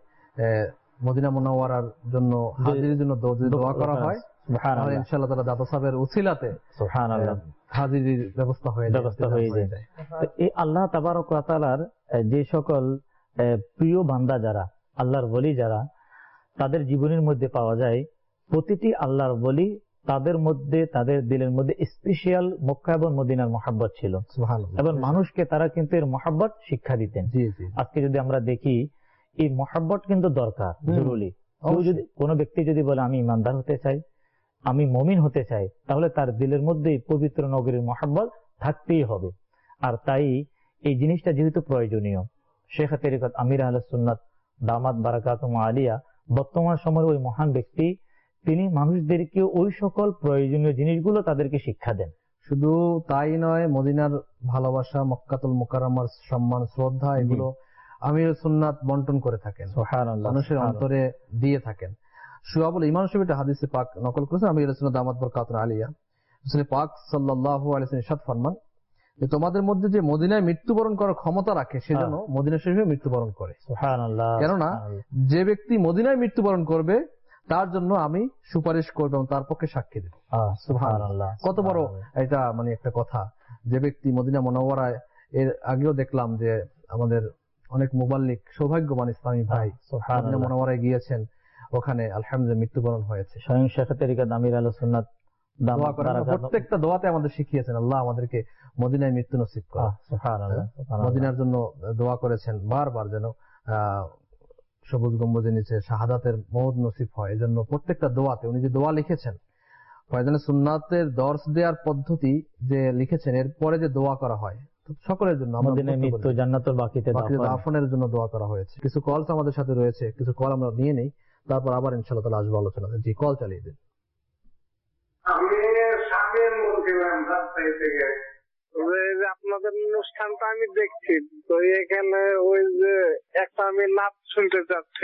মদিনা মুনাওয়ারার জন্য হাজিরির জন্য দোয়া করা হয়, তাহলে ইনশাআল্লাহ তাআলা দাদা সাহেবের উসিলাতে সুবহানাল্লাহ হাজিরির ব্যবস্থা হয়ে ব্যবস্থা হয়ে যায়। এই আল্লাহ তাবারক ওয়া তাআলার যে সকল প্রিয় বান্দা যারা, আল্লাহর ওলি যারা, তাদের জীবনের মধ্যে পাওয়া যায় প্রতিটি আল্লাহর ওলি তাদের মধ্যে তাদের দিলের মধ্যে স্পেশাল মক্কা এবং মদিনার মহব্বত ছিল এবং মানুষকে তারা কিন্তু এর মহব্বত শিক্ষা দিতেন। আজকে যদি আমরা দেখি এই মহব্বত কিন্তু দরকার, জরুরি। যদি কোনো ব্যক্তি যদি বলে আমি ইমানদার হতে চাই, আমি মুমিন হতে চাই, তাহলে তার দিলের মধ্যে পবিত্র নগরীর মহব্বত থাকতেই হবে। আর তাই এই জিনিসটা যেহেতু প্রয়োজনীয়, শেখ তরিকত আমির আহলে সুন্নাত দামাত বারাকাতুহু আলিয়া বর্তমান সময়ের ওই মহান ব্যক্তি, তিনি মানুষদেরকে ওই সকল প্রয়োজনীয় জিনিসগুলো তাদেরকে শিক্ষা দেন। শুধু তাই নয়, মদিনার ভালোবাসা, মক্কাতুল মুকাররমার সম্মান শ্রদ্ধা, এগুলো আমির সুন্নাত বন্টন করে থাকেন, মানুষের অন্তরে দিয়ে থাকেন। শুআবুল ঈমান শরীফে হাদিসে পাক নকল করেছেন আমির সুন্নাত দামাত বারাকাতুহু আলিয়া, রাসূল পাক সাল্লাল্লাহু আলাইহি ওয়াসাল্লাম ইরশাদ ফরমান যে তোমাদের মধ্যে যে মদিনায় মৃত্যুবরণ করার ক্ষমতা রাখে সে যেন মদিনা শরীফে মৃত্যুবরণ করে। সুবহানাল্লাহ। কেননা যে ব্যক্তি মদিনায় মৃত্যুবরণ করবে তার জন্য আমি সুপারিশ করব এবং তার পক্ষে সাক্ষী দেব। সুবহানাল্লাহ। কত বড় এটা মানে একটা কথা, যে ব্যক্তি মদিনা মুনাওয়ারায়, এর আগেও দেখলাম যে আমাদের অনেক মুবাল্লিগ সৌভাগ্যবান ইসলামী ভাই মদিনা মুনাওয়ারায় গিয়েছেন, ওখানে আলহামদুলিল্লাহ মৃত্যুবরণ হয়েছে। স্বয়ং শেখ তরিকত আমির আহলে সুন্নাত দোয়া করেন, প্রত্যেকটা দোয়াতে আমাদের শিখিয়েছেন আল্লাহ আমাদেরকে মদিনায় মৃত্যু নসিব করুন। সুবহানাল্লাহ। মদিনার জন্য দোয়া করেছেন বারবার যেন আহ সবুজ গম্বুজের নিচে শাহাদাতের মওত নসিব হয়। এজন্য প্রত্যেকটা দোয়াতে উনি যে দোয়া লিখেছেন, ফয়জানে সুন্নাতের দর্শ দেওয়ার পদ্ধতি যে লিখেছেন, এর পরে যে দোয়া করা হয় সকলের জন্য, মদিনায় মৃত্যু জান্নাতুল বাকিতে দাফনের জন্য দোয়া করা হয়েছে। কিছু কল আমাদের সাথে রয়েছে, কিছু কল আমরা নিয়ে নেই, তারপর আবার ইনশাআল্লাহ তাআলা আসবো আলোচনা। জি, কল চালিয়ে দিন। আমি সামনে বলছিলাম রাস্তায় থেকে আপনাদের অনুষ্ঠানটা আমি দেখছি, তো এখানে ওই যে একটা আমি নাচ শুনতে চাচ্ছি।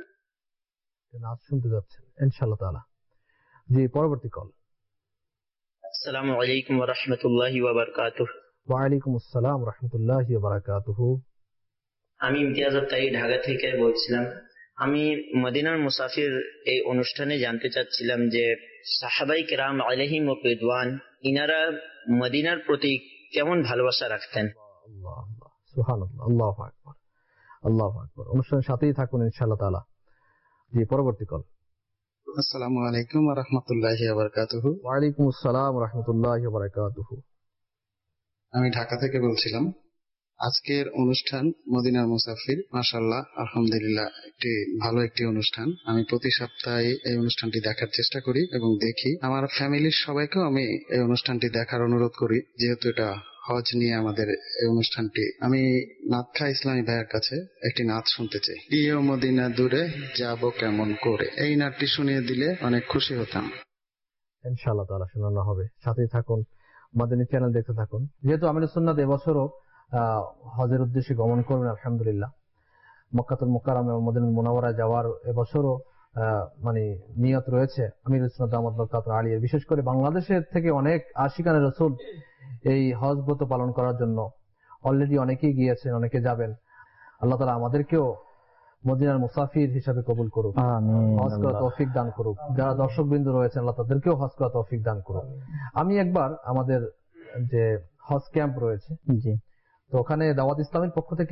নাচ শুনতে যাচ্ছেন ইনশাআল্লাহ তাআলা। জি, পরবর্তী কল। আসসালামু আলাইকুম ওয়া রাহমাতুল্লাহি ওয়া বারাকাতুহু। ওয়া আলাইকুম আসসালাম ওয়া রাহমাতুল্লাহি ওয়া বারাকাতুহু। আমি ইমতিয়াজ আত্তাই ঢাকা থেকে বলছিলাম। আমি মদিনার মুসাফির এই অনুষ্ঠানে জানতে চাচ্ছিলাম যে সাহাবায়ে কেরাম আলাইহিম রিদওয়ান ইনারা মদিনার প্রতি কেমন ভালোবাসা রাখতেন। আল্লাহ আল্লাহ সুবহানাল্লাহ, আল্লাহু আকবার, আল্লাহু আকবার। অনুষ্ঠানের সাথেই থাকুন ইনশাআল্লাহ তাআলা। জি, পরবর্তী কল। আসসালামু আলাইকুম ওয়া রাহমাতুল্লাহি ওয়া বারাকাতুহু। ওয়া আলাইকুম আসসালাম ওয়া রাহমাতুল্লাহি ওয়া বারাকাতুহু। আমি ঢাকা থেকে বলছিলাম। আজকের অনুষ্ঠান মদিনার মুসাফির, মাশাআল্লাহ আলহামদুলিল্লাহ একটি ভালো একটি অনুষ্ঠান। আমি প্রতি সপ্তাহে এই অনুষ্ঠানটি দেখার চেষ্টা করি এবং দেখি। আমার ফ্যামিলির সবাইকেও আমি এই অনুষ্ঠানটি দেখার অনুরোধ করি, যেহেতু এটা হজ নিয়ে আমাদের এই অনুষ্ঠানটি। আমি নাথখা ইসলামী ভাইয়ের কাছে একটি নাচ শুনতে চাই। প্রিয় মদিনা দূরে যাব কেমন করে, এই নাচটি শুনিয়ে দিলে অনেক খুশি হতাম। ইনশাআল্লাহ তাআলা শোনানো হবে, সাথেই থাকুন, মাদানী চ্যানেল দেখতে থাকুন। যেহেতু আমিরুস সুন্নাত এবছরও হজের উদ্দেশ্যে গমন করবেন আলহামদুলিল্লাহ, মক্কাতুল মুকাররমা এবং মদিনাতুল মুনাওয়ারায় যাওয়ার এবছরও মানে নিয়ত রয়েছে আমিরুস সুন্নাত দামাত বারাকাতুহু আলিয়ার। বিশেষ করে বাংলাদেশের থেকে অনেক আশিকানে রাসূল এই হজ ব্রত পালন করার জন্য অলরেডি অনেকেই গিয়েছেন, অনেকে যাবেন। আল্লাহ তাআলা আমাদেরকেও মদিনার মুসাফির হিসাবে কবুল করুক, হজ করার তৌফিক দান করুক। যারা দর্শকবৃন্দ রয়েছেন আল্লাহ তাদেরকেও হজ করার তৌফিক দান করুক। আমি একবার আমাদের যে হজ ক্যাম্প রয়েছে, জি, তো ওখানে দাওয়াত ইসলামের পক্ষ থেকে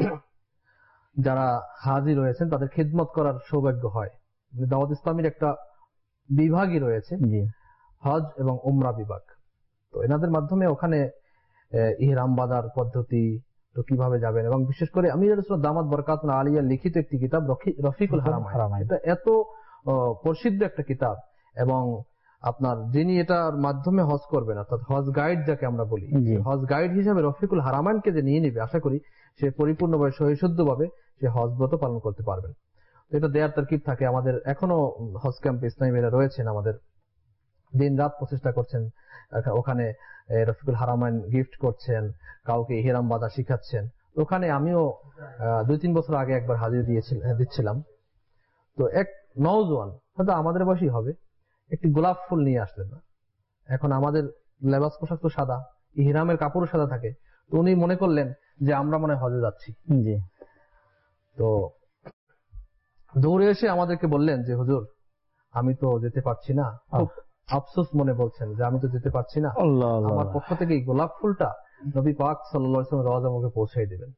যারা হাজি রয়েছেন তাদের খিদমত করার সৌভাগ্য হয়। দাওয়াত ইসলামের একটা বিভাগই রয়েছে, হজ এবং উমরা বিভাগ। তো এনাদের মাধ্যমে ওখানে ইহরাম বাঁধার পদ্ধতি, তো কিভাবে যাবেন, এবং বিশেষ করে আমিরুস সুন্নাত দামাত বারাকাতুহু আলিয়া লিখিত একটি কিতাব রফিকুল হারামাইন। এটা এত প্রসিদ্ধ একটা কিতাব, এবং আপনার যিনি এটার মাধ্যমে হজ করবেন, অর্থাৎ হজ গাইড যাকে আমরা বলি, হজ গাইড হিসাবে রফিকুল হারামাইনকে যে নিয়ে নিবে, আশা করি সে পরিপূর্ণভাবে সহিশুদ্ধভাবে সে হজ ব্রত পালন করতে পারবেন। তো এটা দেয়ার তারকিব থাকে। আমাদের এখনো হজ ক্যাম্পে ইসলামী ভাইরা রয়েছেন, আমাদের দিন রাত প্রচেষ্টা করছেন, ওখানে রফিকুল হারামাইন গিফট করছেন, কাউকে ইহরাম বাঁধা শিখাচ্ছেন। ওখানে আমিও দুই তিন বছর আগে একবার হাজির দিচ্ছিলাম। তো এক নওজোয়ান, হয়তো আমাদের বয়সী হবে, একটি গোলাপ ফুল নিয়ে আসলেন না। এখন আমাদের লেবাস পোশাক তো সাদা, ইহরামের কাপড়ও সাদা থাকে, তো উনি মনে করলেন যে আমরা মনে হয় হজে যাচ্ছি। তো দৌড়ে এসে আমাদেরকে বললেন যে হুজুর আমি তো যেতে পারছি না, খুব আফসোস মনে বলছেন যে আমি তো যেতে পারছি না, আমার পক্ষ থেকে এই গোলাপ ফুলটা নবী পাক সাল্লাল্লাহু আলাইহি ওয়াসাল্লাম রওজা মুখে পৌঁছে দিবেন।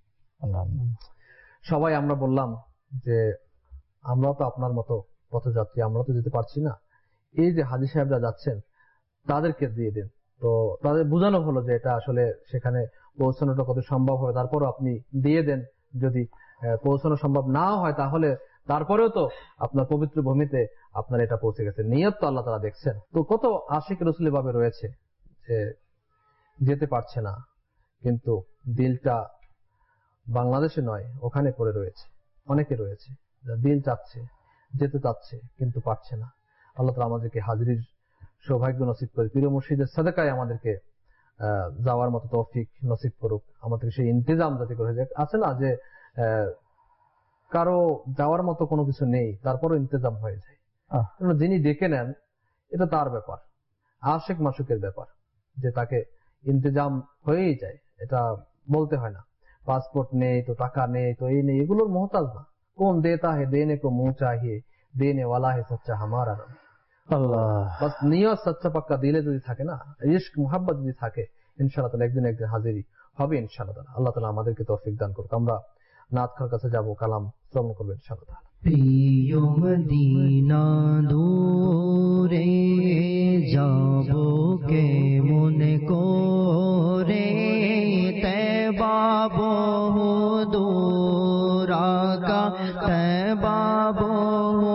সবাই আমরা বললাম যে আমরা তো আপনার মতো পথযাত্রী, আমরা তো যেতে পারছি না, এই যে হাজী সাহেবরা যাচ্ছেন তাদেরকে দিয়ে দিন। তো তাদের বোঝানো হলো যে এটা আসলে সেখানে পৌঁছানোটা কত সম্ভব হবে, তারপরও আপনি দিয়ে দেন, যদি পৌঁছানো সম্ভব না হয় তাহলে তারপরেও তো আপনার পবিত্র ভূমিতে আপনার এটা পৌঁছে গেছে, নিয়ত তো আল্লাহ তাআলা দেখছেন। তো কত আশিক রাসূলি ভাবে রয়েছে যে যেতে পারছে না, কিন্তু দিলটা বাংলাদেশে নয় ওখানে পড়ে রয়েছে, অনেকে রয়েছে দিল চাচ্ছে, যেতে চাচ্ছে কিন্তু পারছে না। আল্লাহ তাআলা আমাদেরকে হাজিরির সৌভাগ্য নসিব করে, প্রিয় মুর্শিদের সাদাকায় আমাদেরকে যাওয়ার মতো তৌফিক নসিব করুক, আমাদের সেই ইন্তজাম যাতে করে যায়। আছে না যে কারো যাওয়ার মতো কোনো কিছু নেই তারপরও ইন্তজাম হয়ে যায়, যিনি ডেকে নেন এটা তার ব্যাপার, আশিক মাশুকের ব্যাপার, যে তাকে ইন্তজাম হয়েই যায়, এটা বলতে হয় না। পাসপোর্ট নেই তো, টাকা নেই তো, এই নেই, এগুলোর মোহতাজ না। কোন দেতা হে দেনে কো মুঁহ চাহিয়ে, দেনে ওয়ালা হে সচ্চা হামারা রব। বাস নিয়ত সচ্চা পাক্কা দিলে যদি থাকে না, ইশক মুহাব্বত যদি থাকে, ইনশাআল্লাহ তাআলা একদিন একদিন হাজিরি হবে ইনশাআল্লাহ তাআলা। আল্লাহ তাআলা আমাদেরকে তৌফিক দান করুক। আমরা নাত খার কাছে যাব, কালাম শ্রবণ করব ইনশাআল্লাহ তাআলা। প্রিয় মদিনা দূরে যাব কেমন করে, তওবা বহু দূর আকা, তওবা বহু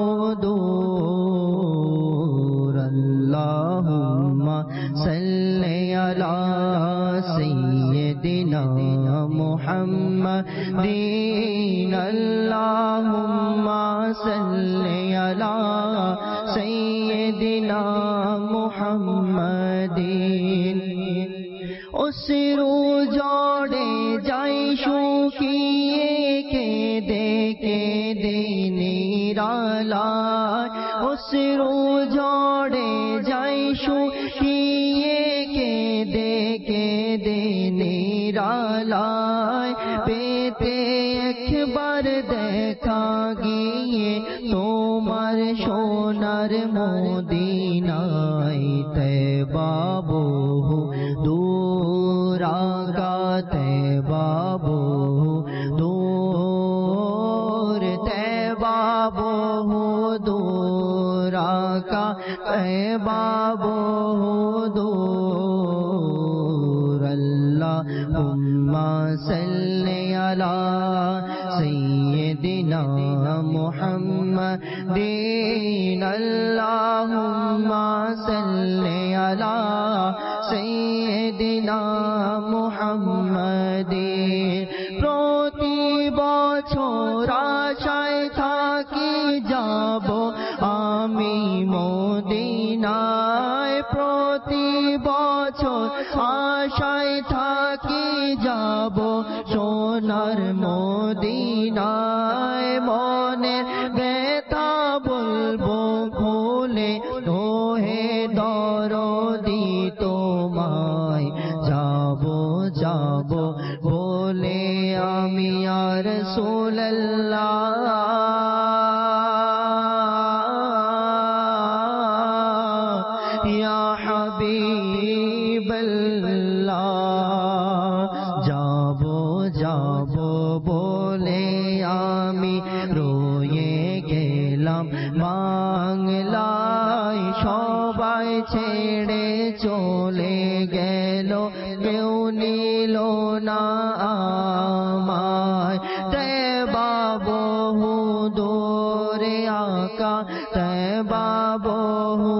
দূর। আল্লাহুম্মা সাল্লি আলা সাইয়্যিদিনা মুহাম্মাদিন, আল্লাহুম্মা সাল্লি আলা সাইয়্যিদিনা মুহাম্মাদিন। অশ্রু জড়ে যাই শুকিয়ে, কেঁদে কেঁদে নিরালায়, অশ্রু জড়ে যাই শুকিয়ে, কেঁদে কেঁদে নিরালায়, পেতে একবার দেখা গিয়ে তোমার সোনার মদিনায়, তওবা বহু দূর আকা, তওবা বহু দূর, তওবা বহু দূর আকা, তওবা বহু দূর। আল্লাহুম্মা সাল্লি আলা সাইয়্যিদিনা মুহাম্মাদিন, আল্লাহুম্মা সাল্লি আলা সাইয়্যিদিনা মুহাম্মাদিন। প্রতি বছর আশায় থাকি যাব আমি মদিনায়, প্রতি বছর আশায় থাকি যাব সোনার মদিনায়। মনের ব্যথা বলবো খুলে, ওহে দরদি তোমায়, যাব যাব বলে আমি ইয়া রাসূলুল্লাহ, ইয়া হাবিবাল্লাহ। যাব যাব বলে আমি রয়ে গেলাম বাংলায়, সবাই ছেড়ে চলে গেল, কেউ নিল না আমায়। তওবা বহু দূরে আকা, তওবা বহু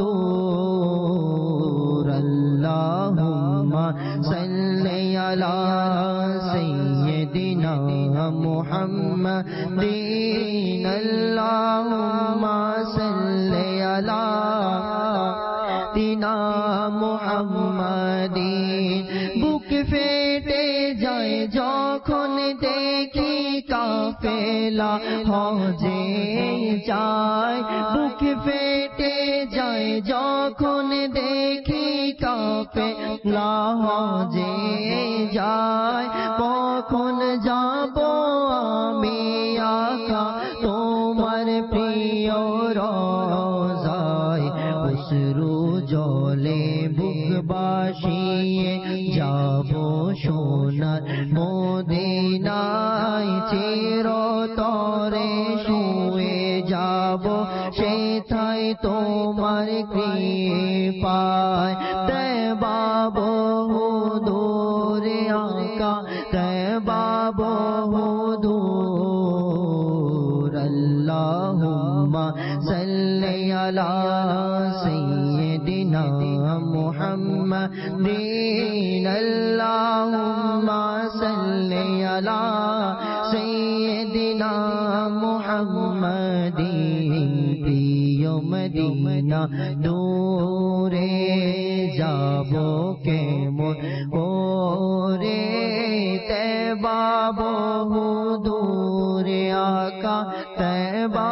দূর। আল্লাহুম্মা সাল্লি আলা সাইয়্যিদিনা মুহাম্মাদিন, আল্লাহুম্মা সাল্লি আলা সাইয়্যিদিনা মুহাম্মাদিন। বুক ফেটে যায় যখন দেখি কাফেলা হজে যায়, বুক ফেটে যায় যখন দেখি কাফেলা হজে যায়। কখন যাব আমি মদিনায় চিরতরে শুয়ে যাব সেথায় তোমার কৃপায় তওবা বহুদূরে আকা তওবা বহুদূর আল্লাহুম্মা সাল্লি আলা সাইয়্যিদিনা মুহাম্মাদিন আল্লাহুম্মা সাল্লি আলা সাইয়্যিদিনা মুহাম্মাদিন প্রিয় মদিনা দূরে যাব কেমন ওরে তওবা বহুদূরে আকা তওবা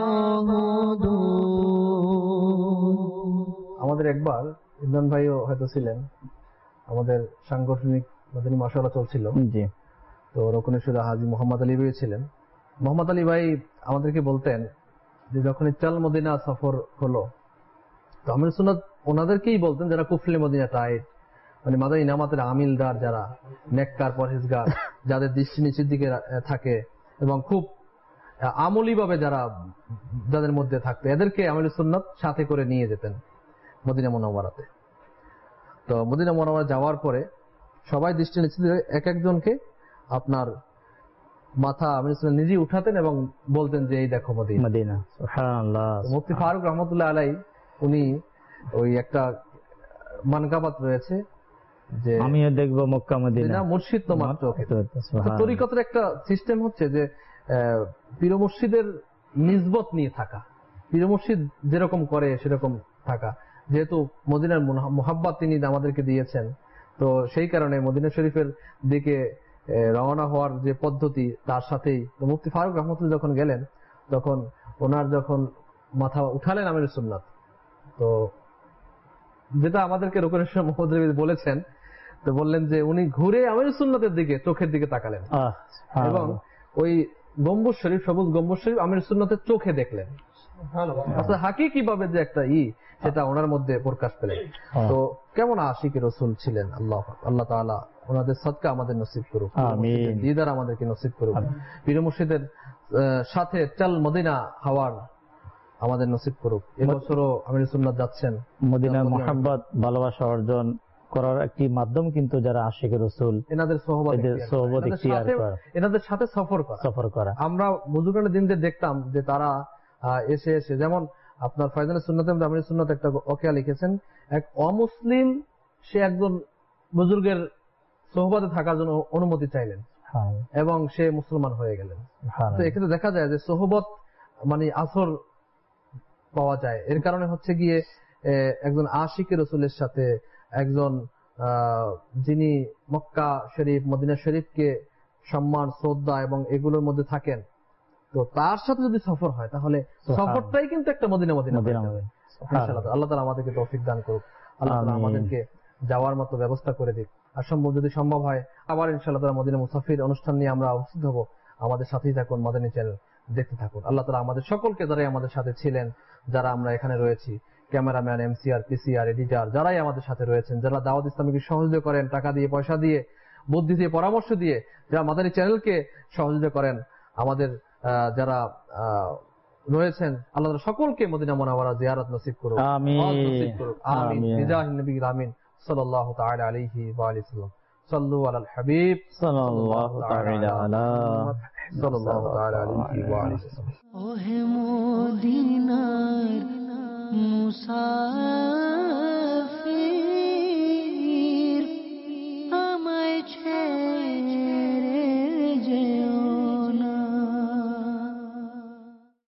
বহুদূর। আমাদের একবার ইমরান ভাইও হয়তো ছিলেন, আমাদের সাংগঠনিক মদিনী মাশাআল্লাহ চলছিল, জি। তো রকুনেশ্বর হাজী মোহাম্মদ আলী ভাই ছিলেন। মোহাম্মদ আলী ভাই আমাদেরকে বলতেন যে যখন চাল মদিনা সফর হলো, তো আমির সুন্নাত ওনাদেরকেই বলতেন যারা কুফলে মদিনা টাইট, মানে মাদানী নামাতের আমিলদার, যারা নেককার পরহেজগার, যাদের দৃষ্টি নিচের দিকে থাকে এবং খুব আমলি ভাবে যারা যাদের মধ্যে থাকতো, এদেরকে আমির সুন্নাত সাথে করে নিয়ে যেতেন মদিনা মুনাওয়ারাতে। তো মদিনা মুনাওয়ারা যাওয়ার পরে সবাই দৃষ্টি নিচে এক একজনকে আপনার মাথা আমির সুন্নাত নিজেই উঠাতেন এবং বলতেন যে এই দেখো মদিনা মদিনা। সুবহানাল্লাহ। মুফতি ফারুক রহমতুল্লাহ আলাই উনি ওই একটা মানকাবাত রয়েছে যে আমিও দেখবো মক্কা মদিনা মুর্শিদ তোমার চোখে। তরিকতের একটা সিস্টেম হচ্ছে যে পীর মুর্শিদের নিসবত নিয়ে থাকা, পীর মুর্শিদ যেরকম করে সেরকম থাকা, যেহেতু মদিনার মুহাব্বত তিনি আমাদেরকে দিয়েছেন, তো সেই কারণে মদিনা শরীফের দিকে রওনা হওয়ার যে পদ্ধতি তার সাথেই মুফতি ফারুক রহমতুল্লাহ যখন গেলেন, তখন ওনার যখন মাথা উঠালেন আমির সুন্নাত, তো যেটা আমাদেরকে রকুনেশ্বর মোহাম্মদ রবি বলেছেন, তো বললেন যে উনি ঘুরে আমির সুন্নাতের দিকে চোখের দিকে তাকালেন এবং ওই গম্বুজ শরীফ, সবুজ গম্বুজ শরীফ আমির সুন্নাতের চোখে দেখলেন। আচ্ছা, হাকিকি ভাবে যে একটা ই সেটা ওনার মধ্যে প্রকাশ পেলেন। তো কেমন আশিক রাসূল ছিলেন। আল্লাহ আল্লাহ তাআলা ওনাদের সদকা আমাদের নসিব করুক, আমিন। দিদার আমাদেরকে নসিব করুক, পীর মুর্শিদের সাথে চাল মদিনা হওয়ার আমাদের নসিব করুক। এবছরও আমির সুন্নাত যাচ্ছেন। মদিনার মুহাব্বত ভালোবাসা অর্জন করার একটি মাধ্যম কিন্তু যারা আশিক রাসূল এনাদের সোহবত ইখতিয়ার করা, এনাদের সাথে সফর করা সফর করা আমরা বুজুর্গানের দিনদের দেখতাম যে তারা এসে এসে যেমন আপনার ফয়জানে সুন্নাতে আমির সুন্নাত একটা ওকিয়া লিখেছেন, এক অমুসলিম সে একজন বুজুর্গের সোহবতে থাকার জন্য অনুমতি চাইলেন এবং সে মুসলমান হয়ে গেলেন। তো এক্ষেত্রে দেখা যায় যে সোহবত মানে আসর পাওয়া যায়। এর কারণে হচ্ছে গিয়ে একজন আশিকে রসুলের সাথে একজন যিনি মক্কা শরীফ মদিনা শরীফকে সম্মান শ্রদ্ধা এবং এগুলোর মধ্যে থাকেন, তো তার সাথে যদি সফর হয় তাহলে সফরটাই কিন্তু একটা মদিনা মদিনা ইনশাআল্লাহ। আল্লাহ তাআলা আমাদেরকে তৌফিক দান করুক, আল্লাহ তাআলা আমাদেরকে যাওয়ার মতো ব্যবস্থা করে দিক, আর সম্ভব যদি সম্ভব হয় আবার ইনশাআল্লাহ তাআলা মদিনা মুসাফির অনুষ্ঠান নিয়ে আমরা উপস্থিত হব। আমাদের সাথেই থাকুন, মাদানী চ্যানেল দেখতে থাকুন। আল্লাহ তাআলা আমাদের সকলকে, যারাই আমাদের সাথে ছিলেন, যারা আমরা এখানে রয়েছি, ক্যামেরাম্যান, এমসিআর, পিসিআর, এডিটর, যারাই আমাদের সাথে রয়েছেন, যারা দাওয়াত ইসলামীকে সহযোগিতা করেন টাকা দিয়ে, পয়সা দিয়ে, বুদ্ধি দিয়ে, পরামর্শ দিয়ে, যারা মাদানী চ্যানেলকে সহযোগিতা করেন, আমাদের যারা রয়েছেন, আল্লাহ তাআলা সকলকে মদিনা মুনাওয়ারা জিয়ারত নসিব করুন, আমিন। আমিন বিজাহি নবী আমিন সাল্লাল্লাহু তাআলা আলাইহি ওয়া আলিহি ওয়াসাল্লাম। সাল্লু আলাল হাবিব সাল্লাল্লাহু তাআলা আলা সাল্লাল্লাহু তাআলা আলাইহি ওয়া আলিহি ওয়াসাল্লাম। ওহে মদিনার মুসাফির